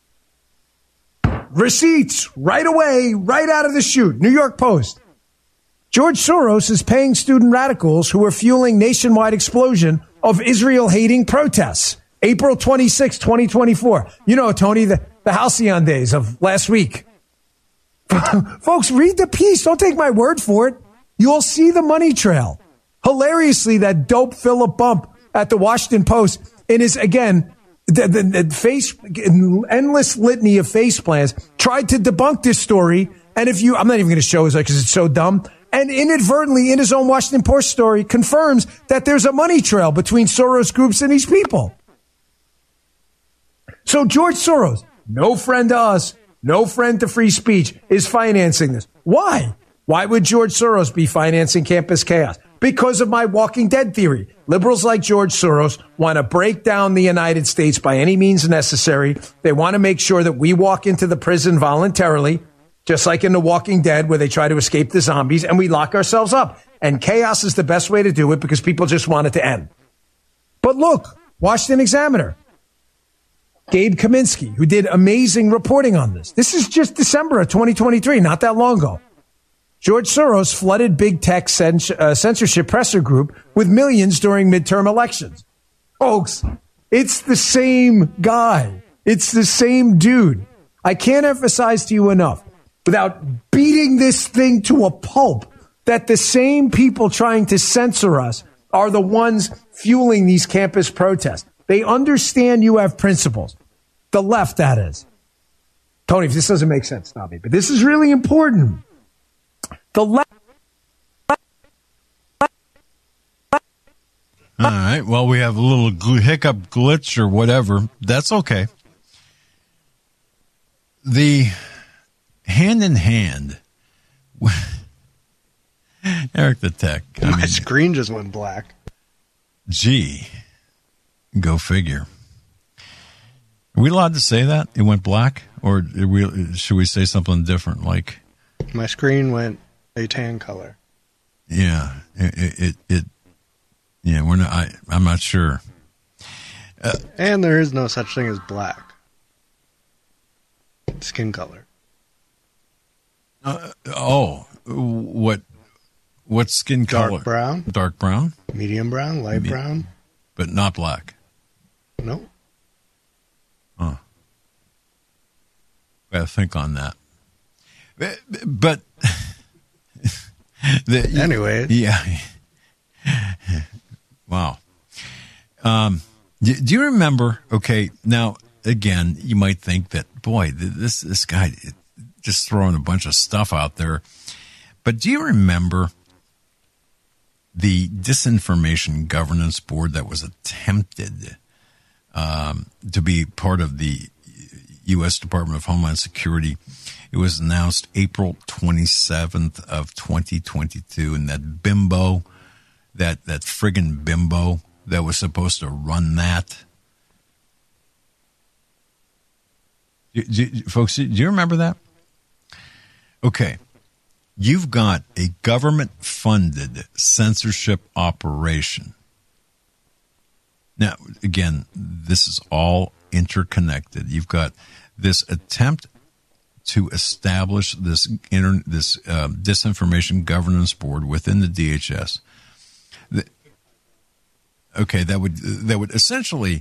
Receipts right away, right out of the chute. New York Post. George Soros is paying student radicals who are fueling nationwide explosion of Israel-hating protests. April 26, 2024. You know, Tony, the halcyon days of last week. Folks, read the piece. Don't take my word for it. You'll see the money trail. Hilariously, that dope Philip Bump at the Washington Post in his, again, the endless litany of face plans tried to debunk this story. And I'm not even going to show it because it's so dumb. And inadvertently, in his own Washington Post story, confirms that there's a money trail between Soros groups and these people. So George Soros, no friend to us, no friend to free speech, is financing this. Why? Why would George Soros be financing campus chaos? Because of my Walking Dead theory. Liberals like George Soros want to break down the United States by any means necessary. They want to make sure that we walk into the prison voluntarily, just like in The Walking Dead, where they try to escape the zombies, and we lock ourselves up. And chaos is the best way to do it because people just want it to end. But look, Washington Examiner, Gabe Kaminsky, who did amazing reporting on this. This is just December of 2023, not that long ago. George Soros flooded big tech censorship presser group with millions during midterm elections. Folks, it's the same guy. It's the same dude. I can't emphasize to you enough, without beating this thing to a pulp, that the same people trying to censor us are the ones fueling these campus protests. They understand you have principles. The left, that is. Tony, if this doesn't make sense, stop me. But this is really important. The left. All right. Well, we have a little hiccup glitch or whatever. That's okay. The hand in hand. Eric the Tech. My screen just went black. Gee. Go figure. Are we allowed to say that? It went black? Or should we say something different? Like, my screen went a tan color. Yeah. Yeah, we're not. I'm not sure. And there is no such thing as black skin color. What skin color? Dark brown. Dark brown. Medium brown. Light brown. But not black. No. Oh. Gotta think on that. But anyway. Yeah. Wow. Do you remember? Okay, now again, you might think that, boy, this guy just throwing a bunch of stuff out there. But do you remember the Disinformation Governance Board that was attempted to be part of the U.S. Department of Homeland Security? It was announced April 27th of 2022, and that bimbo. That friggin' bimbo that was supposed to run that. Folks, do you remember that? Okay. You've got a government-funded censorship operation. Now, again, this is all interconnected. You've got this attempt to establish this Disinformation Governance Board within the DHS. Okay, that would essentially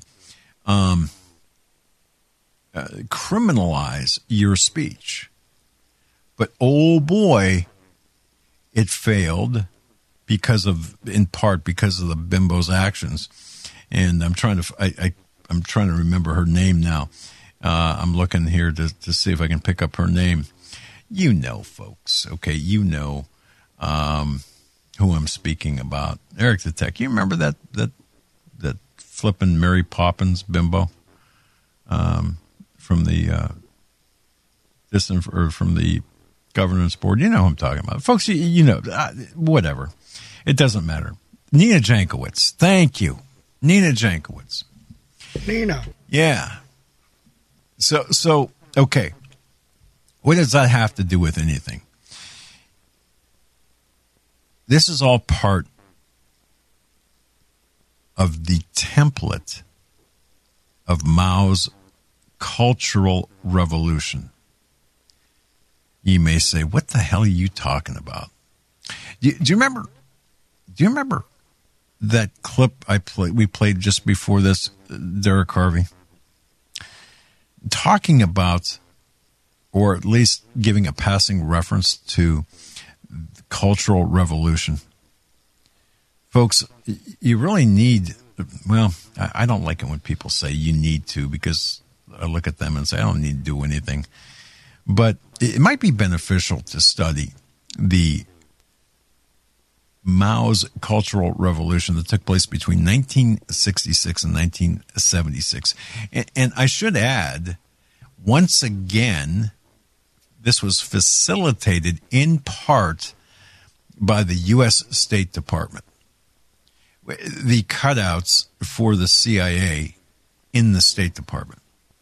criminalize your speech, but oh boy, it failed in part because of the bimbo's actions. And I'm trying to remember her name now. I'm looking here to see if I can pick up her name. You know, folks. Okay, you know. Who I'm speaking about. Eric the Tech. You remember that flippin' Mary Poppins bimbo from the from the governance board? You know who I'm talking about. Folks, you know, whatever. It doesn't matter. Nina Jankowicz. Thank you. Nina Jankowicz. Nina. Yeah. So okay. What does that have to do with anything? This is all part of the template of Mao's Cultural Revolution. You may say, what the hell are you talking about? Do you remember that clip we played just before this, Derek Harvey? Talking about, or at least giving a passing reference to Cultural Revolution. Folks, you really need, well, I don't like it when people say you need to, because I look at them and say I don't need to do anything. But it might be beneficial to study the Mao's Cultural Revolution that took place between 1966 and 1976. And I should add, once again, this was facilitated in part by the U.S. State Department. The cutouts for the CIA in the State Department.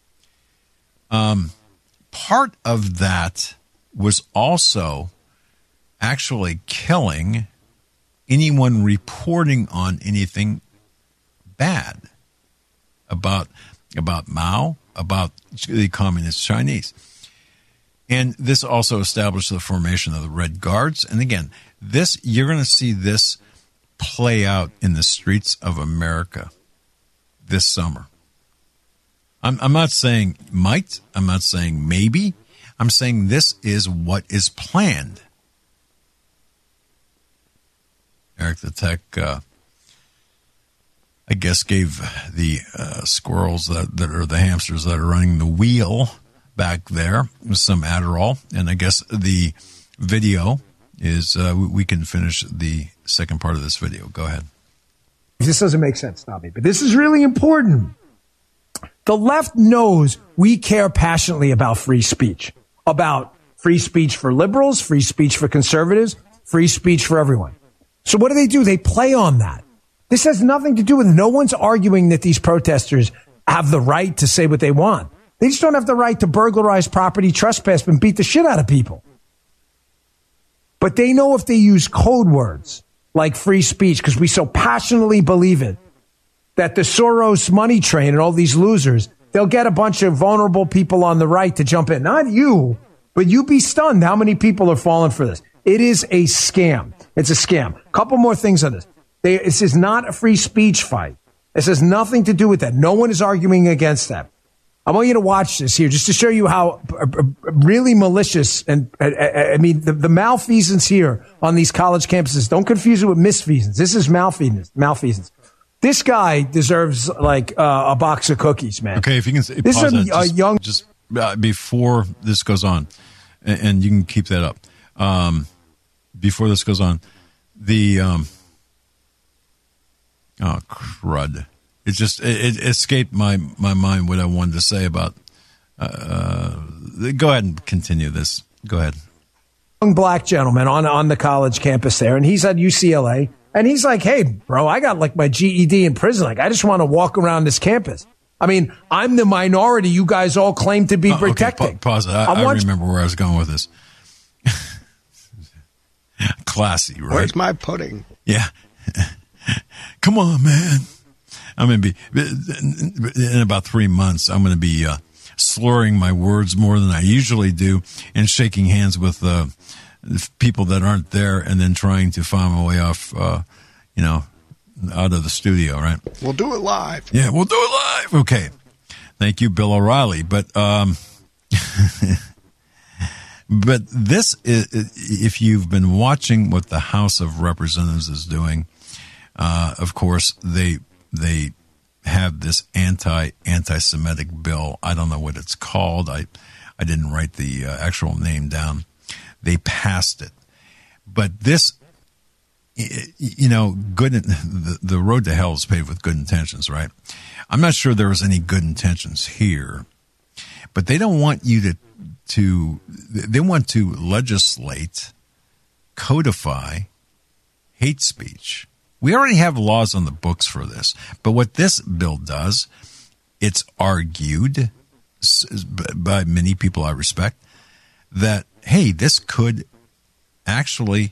Part of that was also actually killing anyone reporting on anything bad about Mao, about the Communist Chinese. And this also established the formation of the Red Guards. And again, you're going to see this play out in the streets of America. this summer. I'm not saying might. I'm not saying maybe. I'm saying this is what is planned. Eric the Tech, I guess, gave the squirrels that are the hamsters that are running the wheel back there some Adderall. And I guess the video is, we can finish the second part of this video. Go ahead. This doesn't make sense, Nobby, but this is really important. The left knows we care passionately about free speech for liberals, free speech for conservatives, free speech for everyone. So what do? They play on that. This has nothing to do with it. No one's arguing that these protesters have the right to say what they want. They just don't have the right to burglarize property, trespass, and beat the shit out of people. But they know if they use code words like free speech, because we so passionately believe it, that the Soros money train and all these losers, they'll get a bunch of vulnerable people on the right to jump in. Not you, but you'd be stunned how many people are falling for this. It is a scam. It's a scam. Couple more things on this. This is not a free speech fight. This has nothing to do with that. No one is arguing against that. I want you to watch this here just to show you how really malicious and the malfeasance here on these college campuses. Don't confuse it with misfeasance. This is malfeasance. This guy deserves like a box of cookies, man. Okay, if you can this pause is that, young. Just before this goes on, and you can keep that up. Before this goes on, the oh crud! It just it escaped my mind what I wanted to say about. Go ahead and continue this. Go ahead. Young black gentleman on the college campus there, and he's at UCLA. And he's like, hey, bro, I got like my GED in prison. Like, I just want to walk around this campus. I mean, I'm the minority you guys all claim to be protecting. Okay, pause it. I remember where I was going with this. Classy, right? Where's my pudding? Yeah. Come on, man. I'm going to be, in about 3 months, I'm going to be slurring my words more than I usually do and shaking hands with people that aren't there, and then trying to find my way off, out of the studio, right? We'll do it live. Yeah, we'll do it live. Okay. Thank you, Bill O'Reilly. But, but this is, if you've been watching what the House of Representatives is doing, of course, they have this anti-Semitic bill. I don't know what it's called. I didn't write the actual name down. They passed it. But this, the road to hell is paved with good intentions, right? I'm not sure there was any good intentions here, but they don't want you they want to legislate, codify hate speech. We already have laws on the books for this, but what this bill does, it's argued by many people I respect that, hey, this could actually,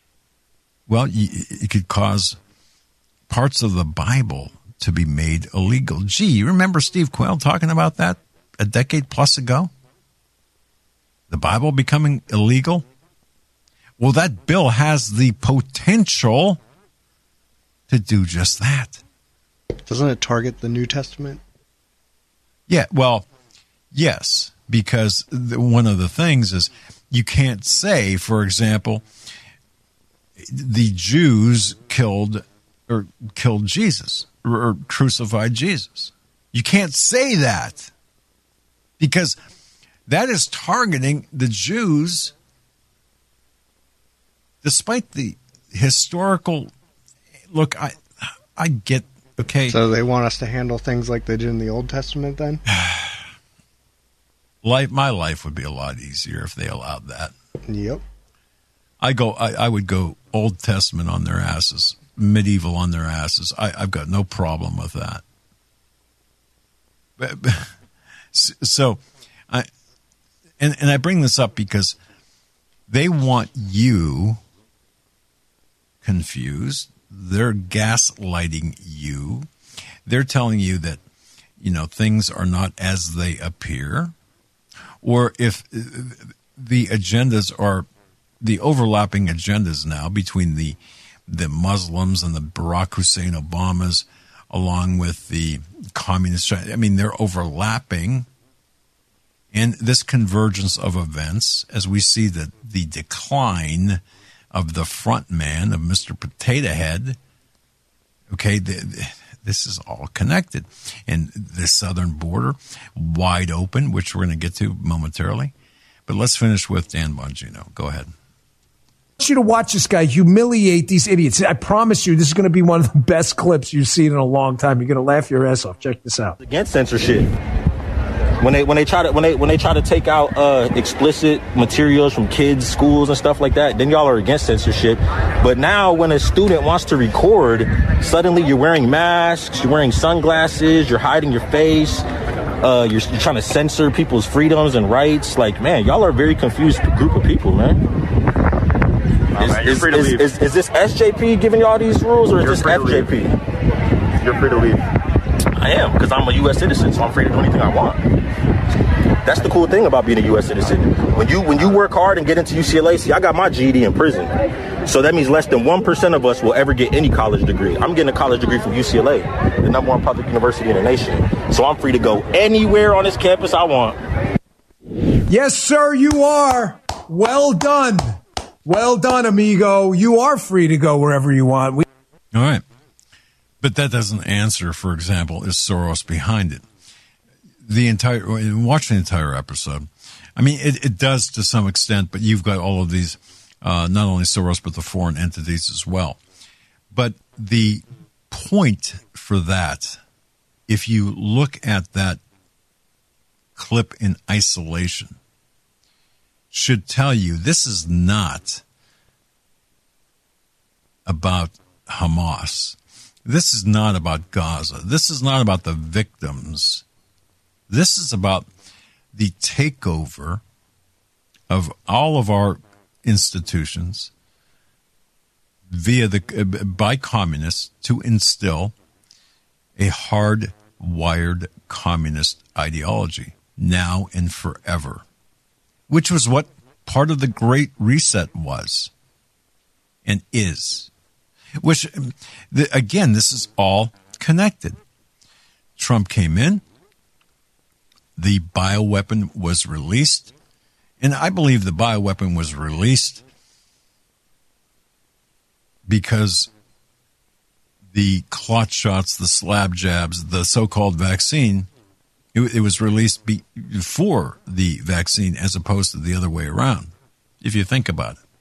it could cause parts of the Bible to be made illegal. Gee, you remember Steve Quayle talking about that a decade plus ago? The Bible becoming illegal? Well, that bill has the potential to do just that. Doesn't it target the New Testament? Yeah, well, yes, because one of the things is you can't say, for example, the Jews killed Jesus or crucified Jesus. You can't say that because that is targeting the Jews, despite the historical look. I get, okay. So they want us to handle things like they did in the Old Testament then? My life would be a lot easier if they allowed that. Yep. I would go Old Testament on their asses, medieval on their asses. I've got no problem with that. So I bring this up because they want you confused. They're gaslighting you. They're telling you that, things are not as they appear. Or if the agendas are the overlapping agendas now between the Muslims and the Barack Hussein Obamas along with the communist. I mean, they're overlapping. And this convergence of events, as we see the decline of the front man, of Mr. Potato Head, okay, this is all connected. And the southern border, wide open, which we're going to get to momentarily. But let's finish with Dan Bongino. Go ahead. I want you to watch this guy humiliate these idiots. I promise you, this is going to be one of the best clips you've seen in a long time. You're going to laugh your ass off. Check this out. Against censorship. When they try to take out explicit materials from kids, schools, and stuff like that, then y'all are against censorship. But now, when a student wants to record, suddenly you're wearing masks, you're wearing sunglasses, you're hiding your face, you're trying to censor people's freedoms and rights. Like, man, y'all are a very confused group of people, man. Is this SJP giving y'all these rules, or is this FJP? You're free to leave. I am, because I'm a U.S. citizen, so I'm free to do anything I want. That's the cool thing about being a U.S. citizen. When you work hard and get into UCLA, see, I got my GED in prison. So that means less than 1% of us will ever get any college degree. I'm getting a college degree from UCLA, the #1 public university in the nation. So I'm free to go anywhere on this campus I want. Yes, sir, you are. Well done. Well done, amigo. You are free to go wherever you want. All right. But that doesn't answer, for example, is Soros behind it? Watch the entire episode. I mean, it does to some extent, but you've got all of these, not only Soros, but the foreign entities as well. But the point for that, if you look at that clip in isolation, should tell you this is not about Hamas. This is not about Gaza. This is not about the victims. This is about the takeover of all of our institutions by communists to instill a hard-wired communist ideology now and forever, which was what part of the Great Reset was and is. Which, again, this is all connected. Trump came in. The bioweapon was released. And I believe the bioweapon was released because the clot shots, the slab jabs, the so-called vaccine, it was released before the vaccine as opposed to the other way around, if you think about it.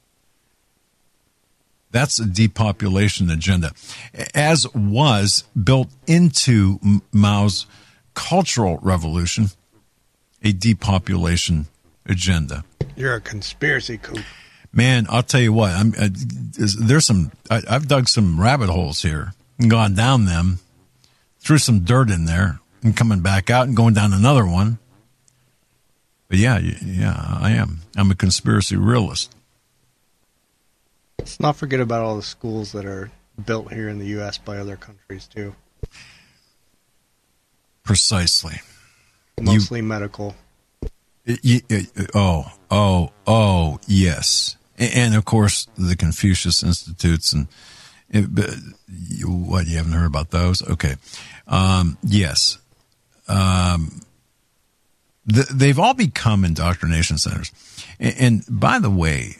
That's a depopulation agenda, as was built into Mao's Cultural Revolution, a depopulation agenda. You're a conspiracy kook. Man, I'll tell you what. I've dug some rabbit holes here and gone down them, threw some dirt in there, and coming back out and going down another one. But yeah, I am. I'm a conspiracy realist. Let's not forget about all the schools that are built here in the U.S. by other countries, too. Precisely. Mostly medical. Yes. And, of course, the Confucius Institutes. And what, you haven't heard about those? Okay. Yes. They've all become indoctrination centers. And by the way,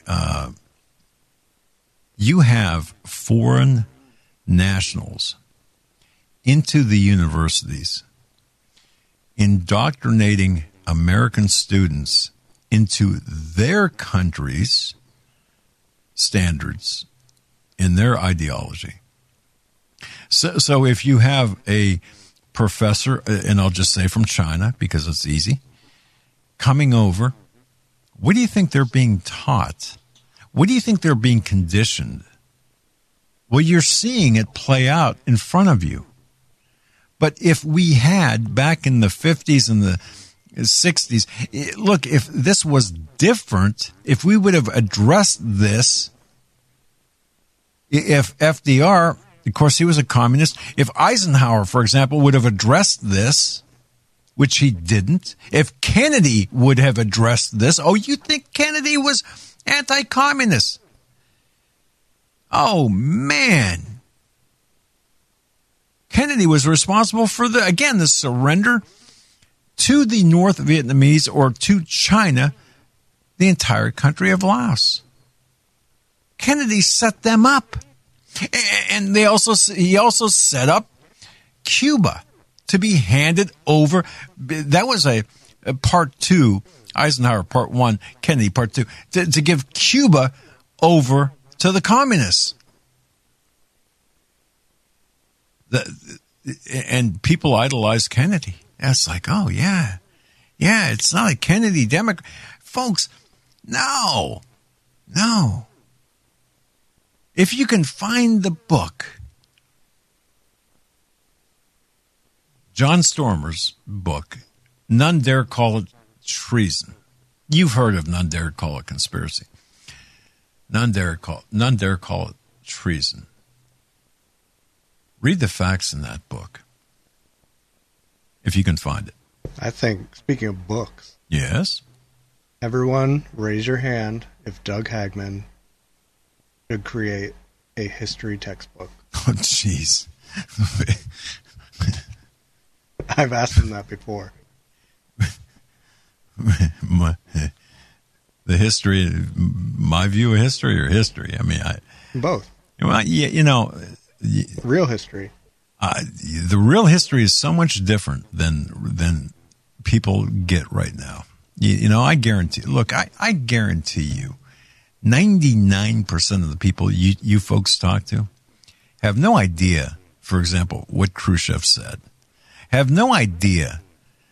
you have foreign nationals into the universities indoctrinating American students into their country's standards and their ideology. So if you have a professor, and I'll just say from China because it's easy, coming over, what do you think they're being taught? What do you think they're being conditioned? Well, you're seeing it play out in front of you. But if we had, back in the 50s and the 60s, look, if this was different, if we would have addressed this, if FDR, of course, he was a communist, if Eisenhower, for example, would have addressed this, which he didn't, if Kennedy would have addressed this, you think Kennedy was anti-communist? Oh, man. Kennedy was responsible for the surrender to the North Vietnamese, or to China, the entire country of Laos. Kennedy set them up. And he also set up Cuba to be handed over. That was a part 2, Eisenhower part 1, Kennedy part 2, to give Cuba over to the communists. And people idolize Kennedy. It's like, oh, yeah, it's not a Kennedy Democrat. Folks, no. If you can find the book, John Stormer's book, None Dare Call It Treason. You've heard of None Dare Call It Conspiracy. None dare call it treason. Read the facts in that book, if you can find it. I think, speaking of books. Yes? Everyone raise your hand if Doug Hagman should create a history textbook. Oh, jeez. I've asked him that before. The history, my view of history, or history? I mean, both. Well, yeah, real history. The real history is so much different than people get right now. I guarantee. Look, I guarantee you, 99% of the people you folks talk to have no idea, for example, what Khrushchev said. Have no idea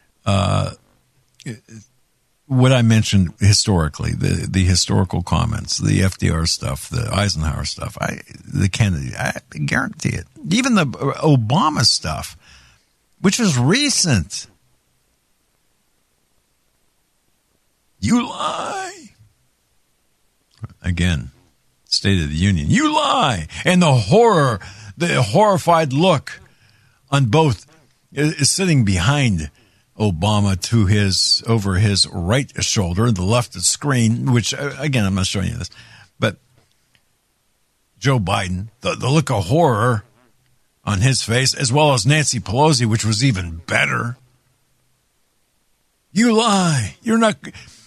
what I mentioned historically, the historical comments, the FDR stuff, the Eisenhower stuff, the Kennedy, I guarantee it. Even the Obama stuff, which was recent. You lie. Again, State of the Union. You lie. And the horrified look on both is sitting behind Obama over his right shoulder, the left of the screen, which, again, I'm not showing you this, but Joe Biden, the look of horror on his face, as well as Nancy Pelosi, which was even better. You lie. We're not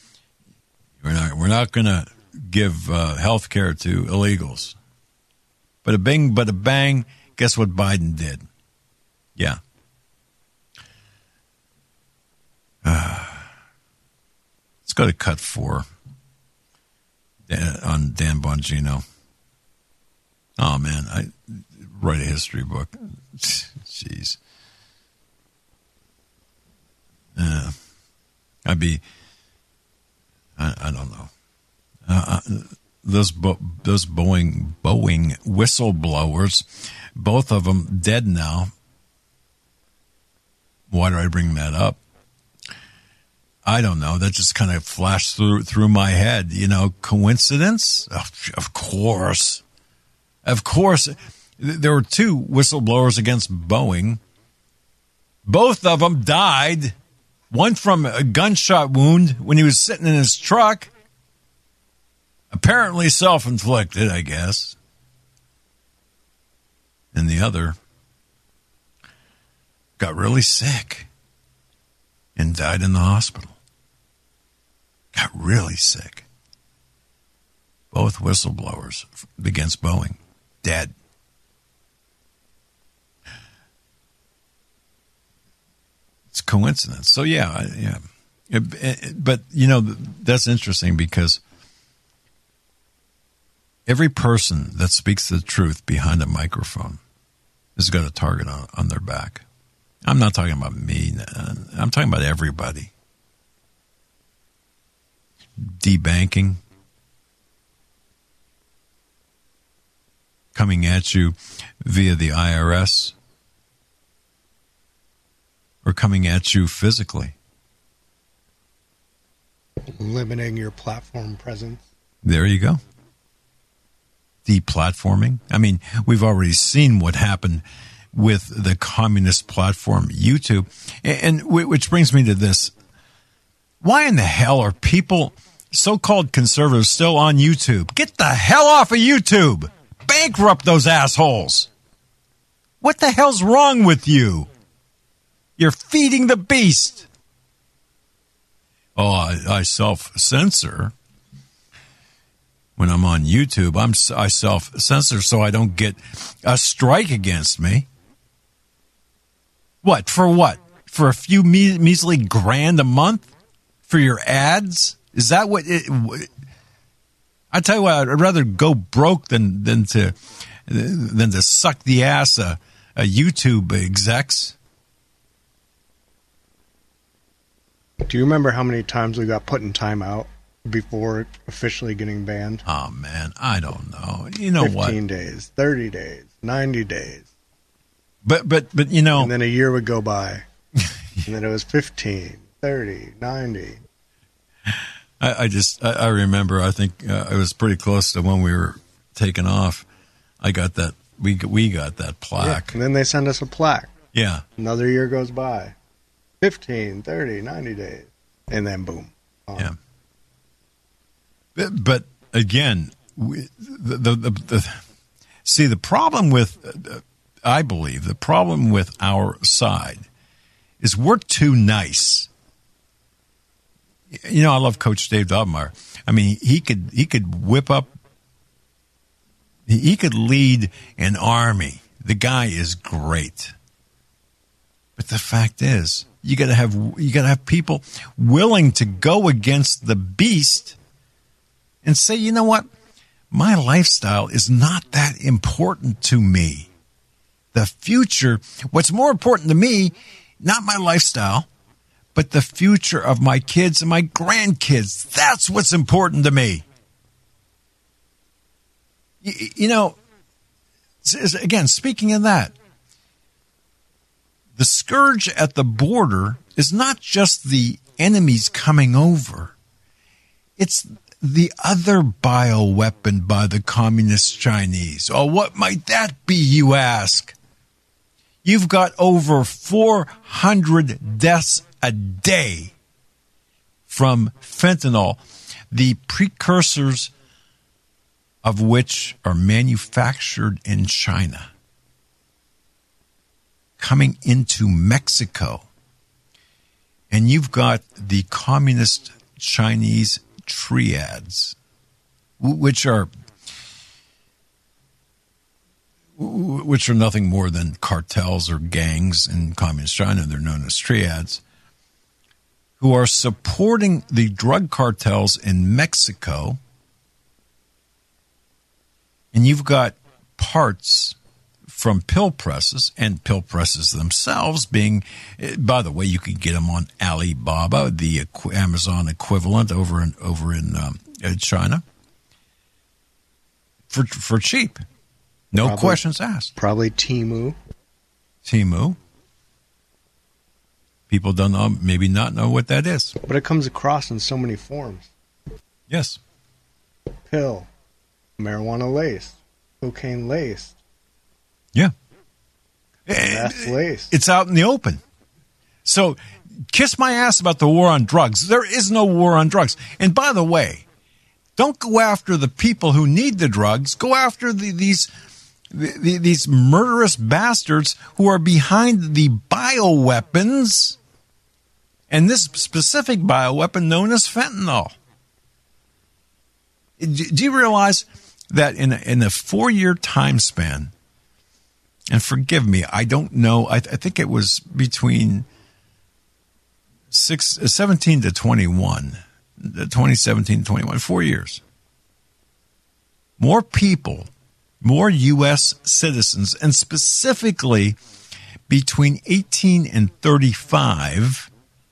going to give health care to illegals. But a bing, but a bang, guess what Biden did? Yeah. Let's go to cut 4 on Dan Bongino. Oh, man, I write a history book. Jeez. I don't know. Those Boeing whistleblowers, both of them dead now. Why do I bring that up? I don't know. That just kind of flashed through my head. Coincidence? Of course. Of course. There were 2 whistleblowers against Boeing. Both of them died. One from a gunshot wound when he was sitting in his truck. Apparently self-inflicted, I guess. And the other got really sick and died in the hospital. Got really sick. Both whistleblowers against Boeing. Dead. It's coincidence. So, yeah. But, that's interesting because every person that speaks the truth behind a microphone has got a target on their back. I'm not talking about me. I'm talking about everybody. Debanking. Coming at you via the IRS. Or coming at you physically. Limiting your platform presence. There you go. Deplatforming. I mean, we've already seen what happened with the communist platform YouTube. And which brings me to this. Why in the hell are people, so-called conservatives, still on YouTube? Get the hell off of YouTube. Bankrupt those assholes. What the hell's wrong with you? You're feeding the beast. Oh, I self-censor. When I'm on YouTube, I self-censor so I don't get a strike against me. What? For a few measly grand a month? For your ads? Is that what I tell you what, I'd rather go broke than to suck the ass of YouTube execs. Do you remember how many times we got put in timeout before officially getting banned? Oh, man, I don't know. You know 15 days, 30 days, 90 days. But you know. And then a year would go by. And then it was 15, 30, 90. I remember, I think it was pretty close to when we were taking off. I got that, we got that plaque. Yeah, and then they send us a plaque. Yeah. Another year goes by. 15, 30, 90 days. And then boom. Yeah. But again, see, the problem with, I believe, the problem with our side is we're too nice. You know, I love Coach Dave Dobmeyer. I mean, he could whip up, he could lead an army. The guy is great. But the fact is, you gotta have people willing to go against the beast and say, you know what? My lifestyle is not that important to me. The future, what's more important to me, not my lifestyle, but the future of my kids and my grandkids. That's what's important to me. You know, again, speaking of that, the scourge at the border is not just the enemies coming over. It's the other bioweapon by the communist Chinese. Oh, what might that be, you ask? You've got over 400 deaths a day from fentanyl, the precursors of which are manufactured in China, coming into Mexico. And you've got the communist Chinese triads, which are nothing more than cartels or gangs in communist China. They're known as triads, who are supporting the drug cartels in Mexico. And you've got parts from pill presses, and pill presses themselves being, by the way, you can get them on Alibaba, the Amazon equivalent over in China, for cheap. No questions asked. Probably Temu. People don't know, maybe not know what that is. But it comes across in so many forms. Yes. Pill, marijuana laced, cocaine laced. Yeah. Meth laced. It's out in the open. So kiss my ass about the war on drugs. There is no war on drugs. And by the way, don't go after the people who need the drugs. Go after these murderous bastards who are behind the bioweapons, and this specific bioweapon known as fentanyl. Do you realize that in a 4-year time span, and forgive me, I don't know, I think it was between 17 to 21, 2017 to 21, 4 years, more people, more U.S. citizens, and specifically between 18 and 35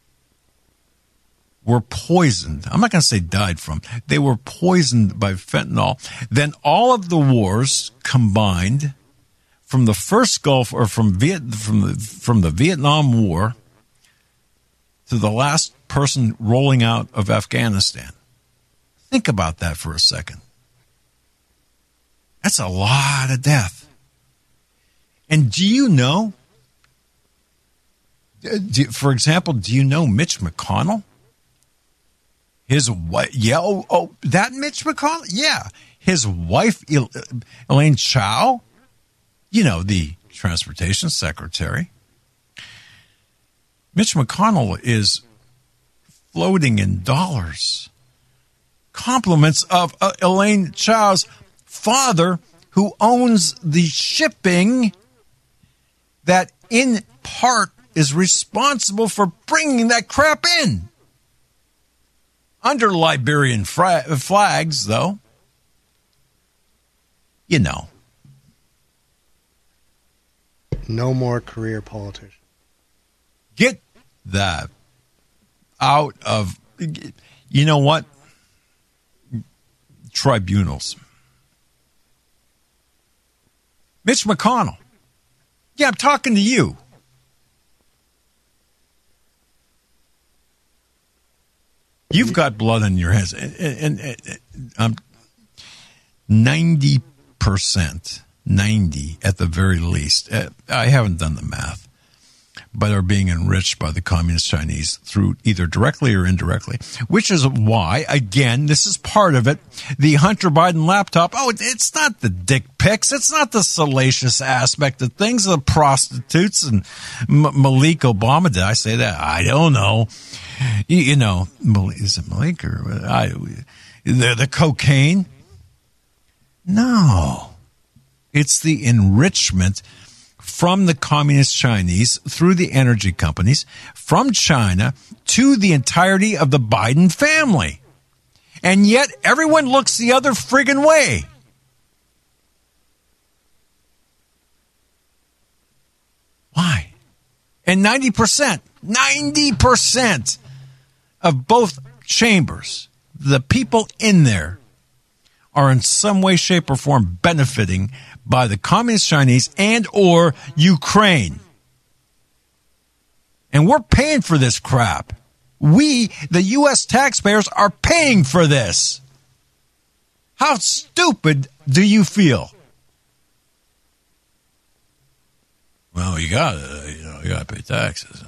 were poisoned. I'm not going to say died from. They were poisoned by fentanyl. Then all of the wars combined from the first Gulf, or from the Vietnam War to the last person rolling out of Afghanistan. Think about that for a second. That's a lot of death. And do you know, for example, do you know Mitch McConnell? His wife, yeah, that Mitch McConnell? Yeah. His wife, Elaine Chao, you know, the transportation secretary. Mitch McConnell is floating in dollars. Compliments of Elaine Chao's father, who owns the shipping that in part is responsible for bringing that crap in. Under Liberian flags, though. You know. No more career politicians. Get that out of, you know what? Tribunals. Mitch McConnell. Yeah, I'm talking to you. You've got blood on your hands. And 90%, 90 at the very least, I haven't done the math, but are being enriched by the Communist Chinese through either directly or indirectly, which is why, again, this is part of it, the Hunter Biden laptop, it's not the dick pics, it's not the salacious aspect of things, the prostitutes and Malik Obama, did I say that? I don't know. You know, is it Malik or the cocaine? No. It's the enrichment from the Communist Chinese through the energy companies from China to the entirety of the Biden family. And yet everyone looks the other friggin' way. Why? And 90% of both chambers, the people in there, are in some way, shape, or form benefiting by the Communist Chinese and or Ukraine. And we're paying for this crap. We, the U.S. taxpayers, are paying for this. How stupid do you feel? Well, you gotta pay taxes.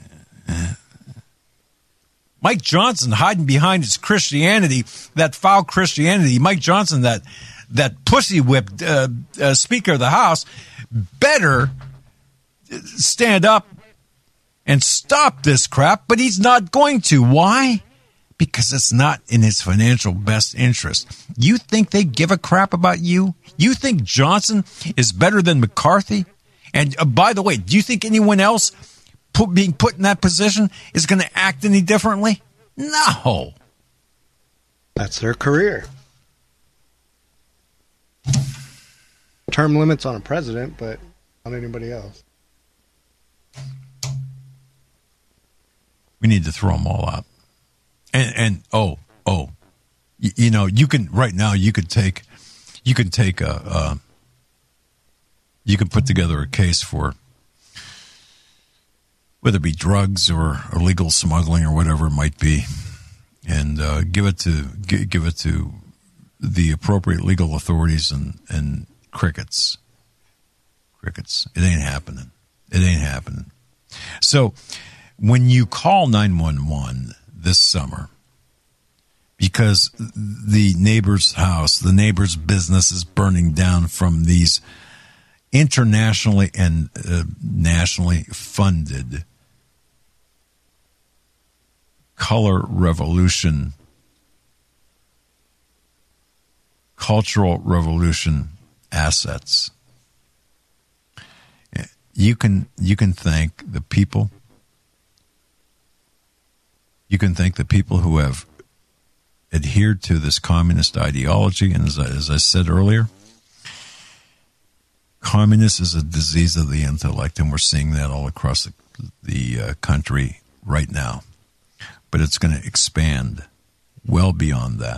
Mike Johnson hiding behind his Christianity, that foul Christianity. Mike Johnson, that pussy whipped Speaker of the House, better stand up and stop this crap, but he's not going to. Why? Because it's not in his financial best interest. You think they give a crap about you? You think Johnson is better than McCarthy? And by the way, do you think anyone else being put in that position is going to act any differently? No. That's their career. Term limits on a president, but not anybody else. We need to throw them all out. And you know, you can right now. You can take you can put together a case for whether it be drugs or illegal smuggling or whatever it might be, and give it to the appropriate legal authorities and crickets. It ain't happening. So when you call 911 this summer because the neighbor's house, the neighbor's business is burning down from these internationally and nationally funded color revolution, cultural revolution assets, you can thank the people. You can thank the people who have adhered to this communist ideology. And as I said earlier, communist is a disease of the intellect, and we're seeing that all across the country right now. But it's going to expand well beyond that.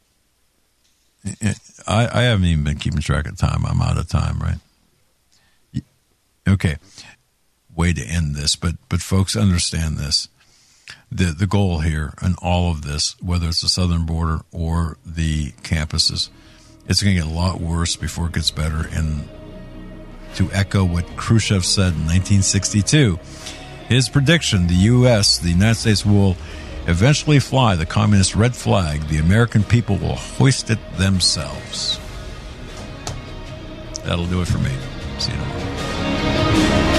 I haven't even been keeping track of time. I'm out of time, right? Okay. Way to end this, but folks, understand this. The goal here and all of this, whether it's the southern border or the campuses, it's going to get a lot worse before it gets better. And to echo what Khrushchev said in 1962, his prediction, the United States will eventually fly the communist red flag. The American people will hoist it themselves. That'll do it for me. See you tomorrow.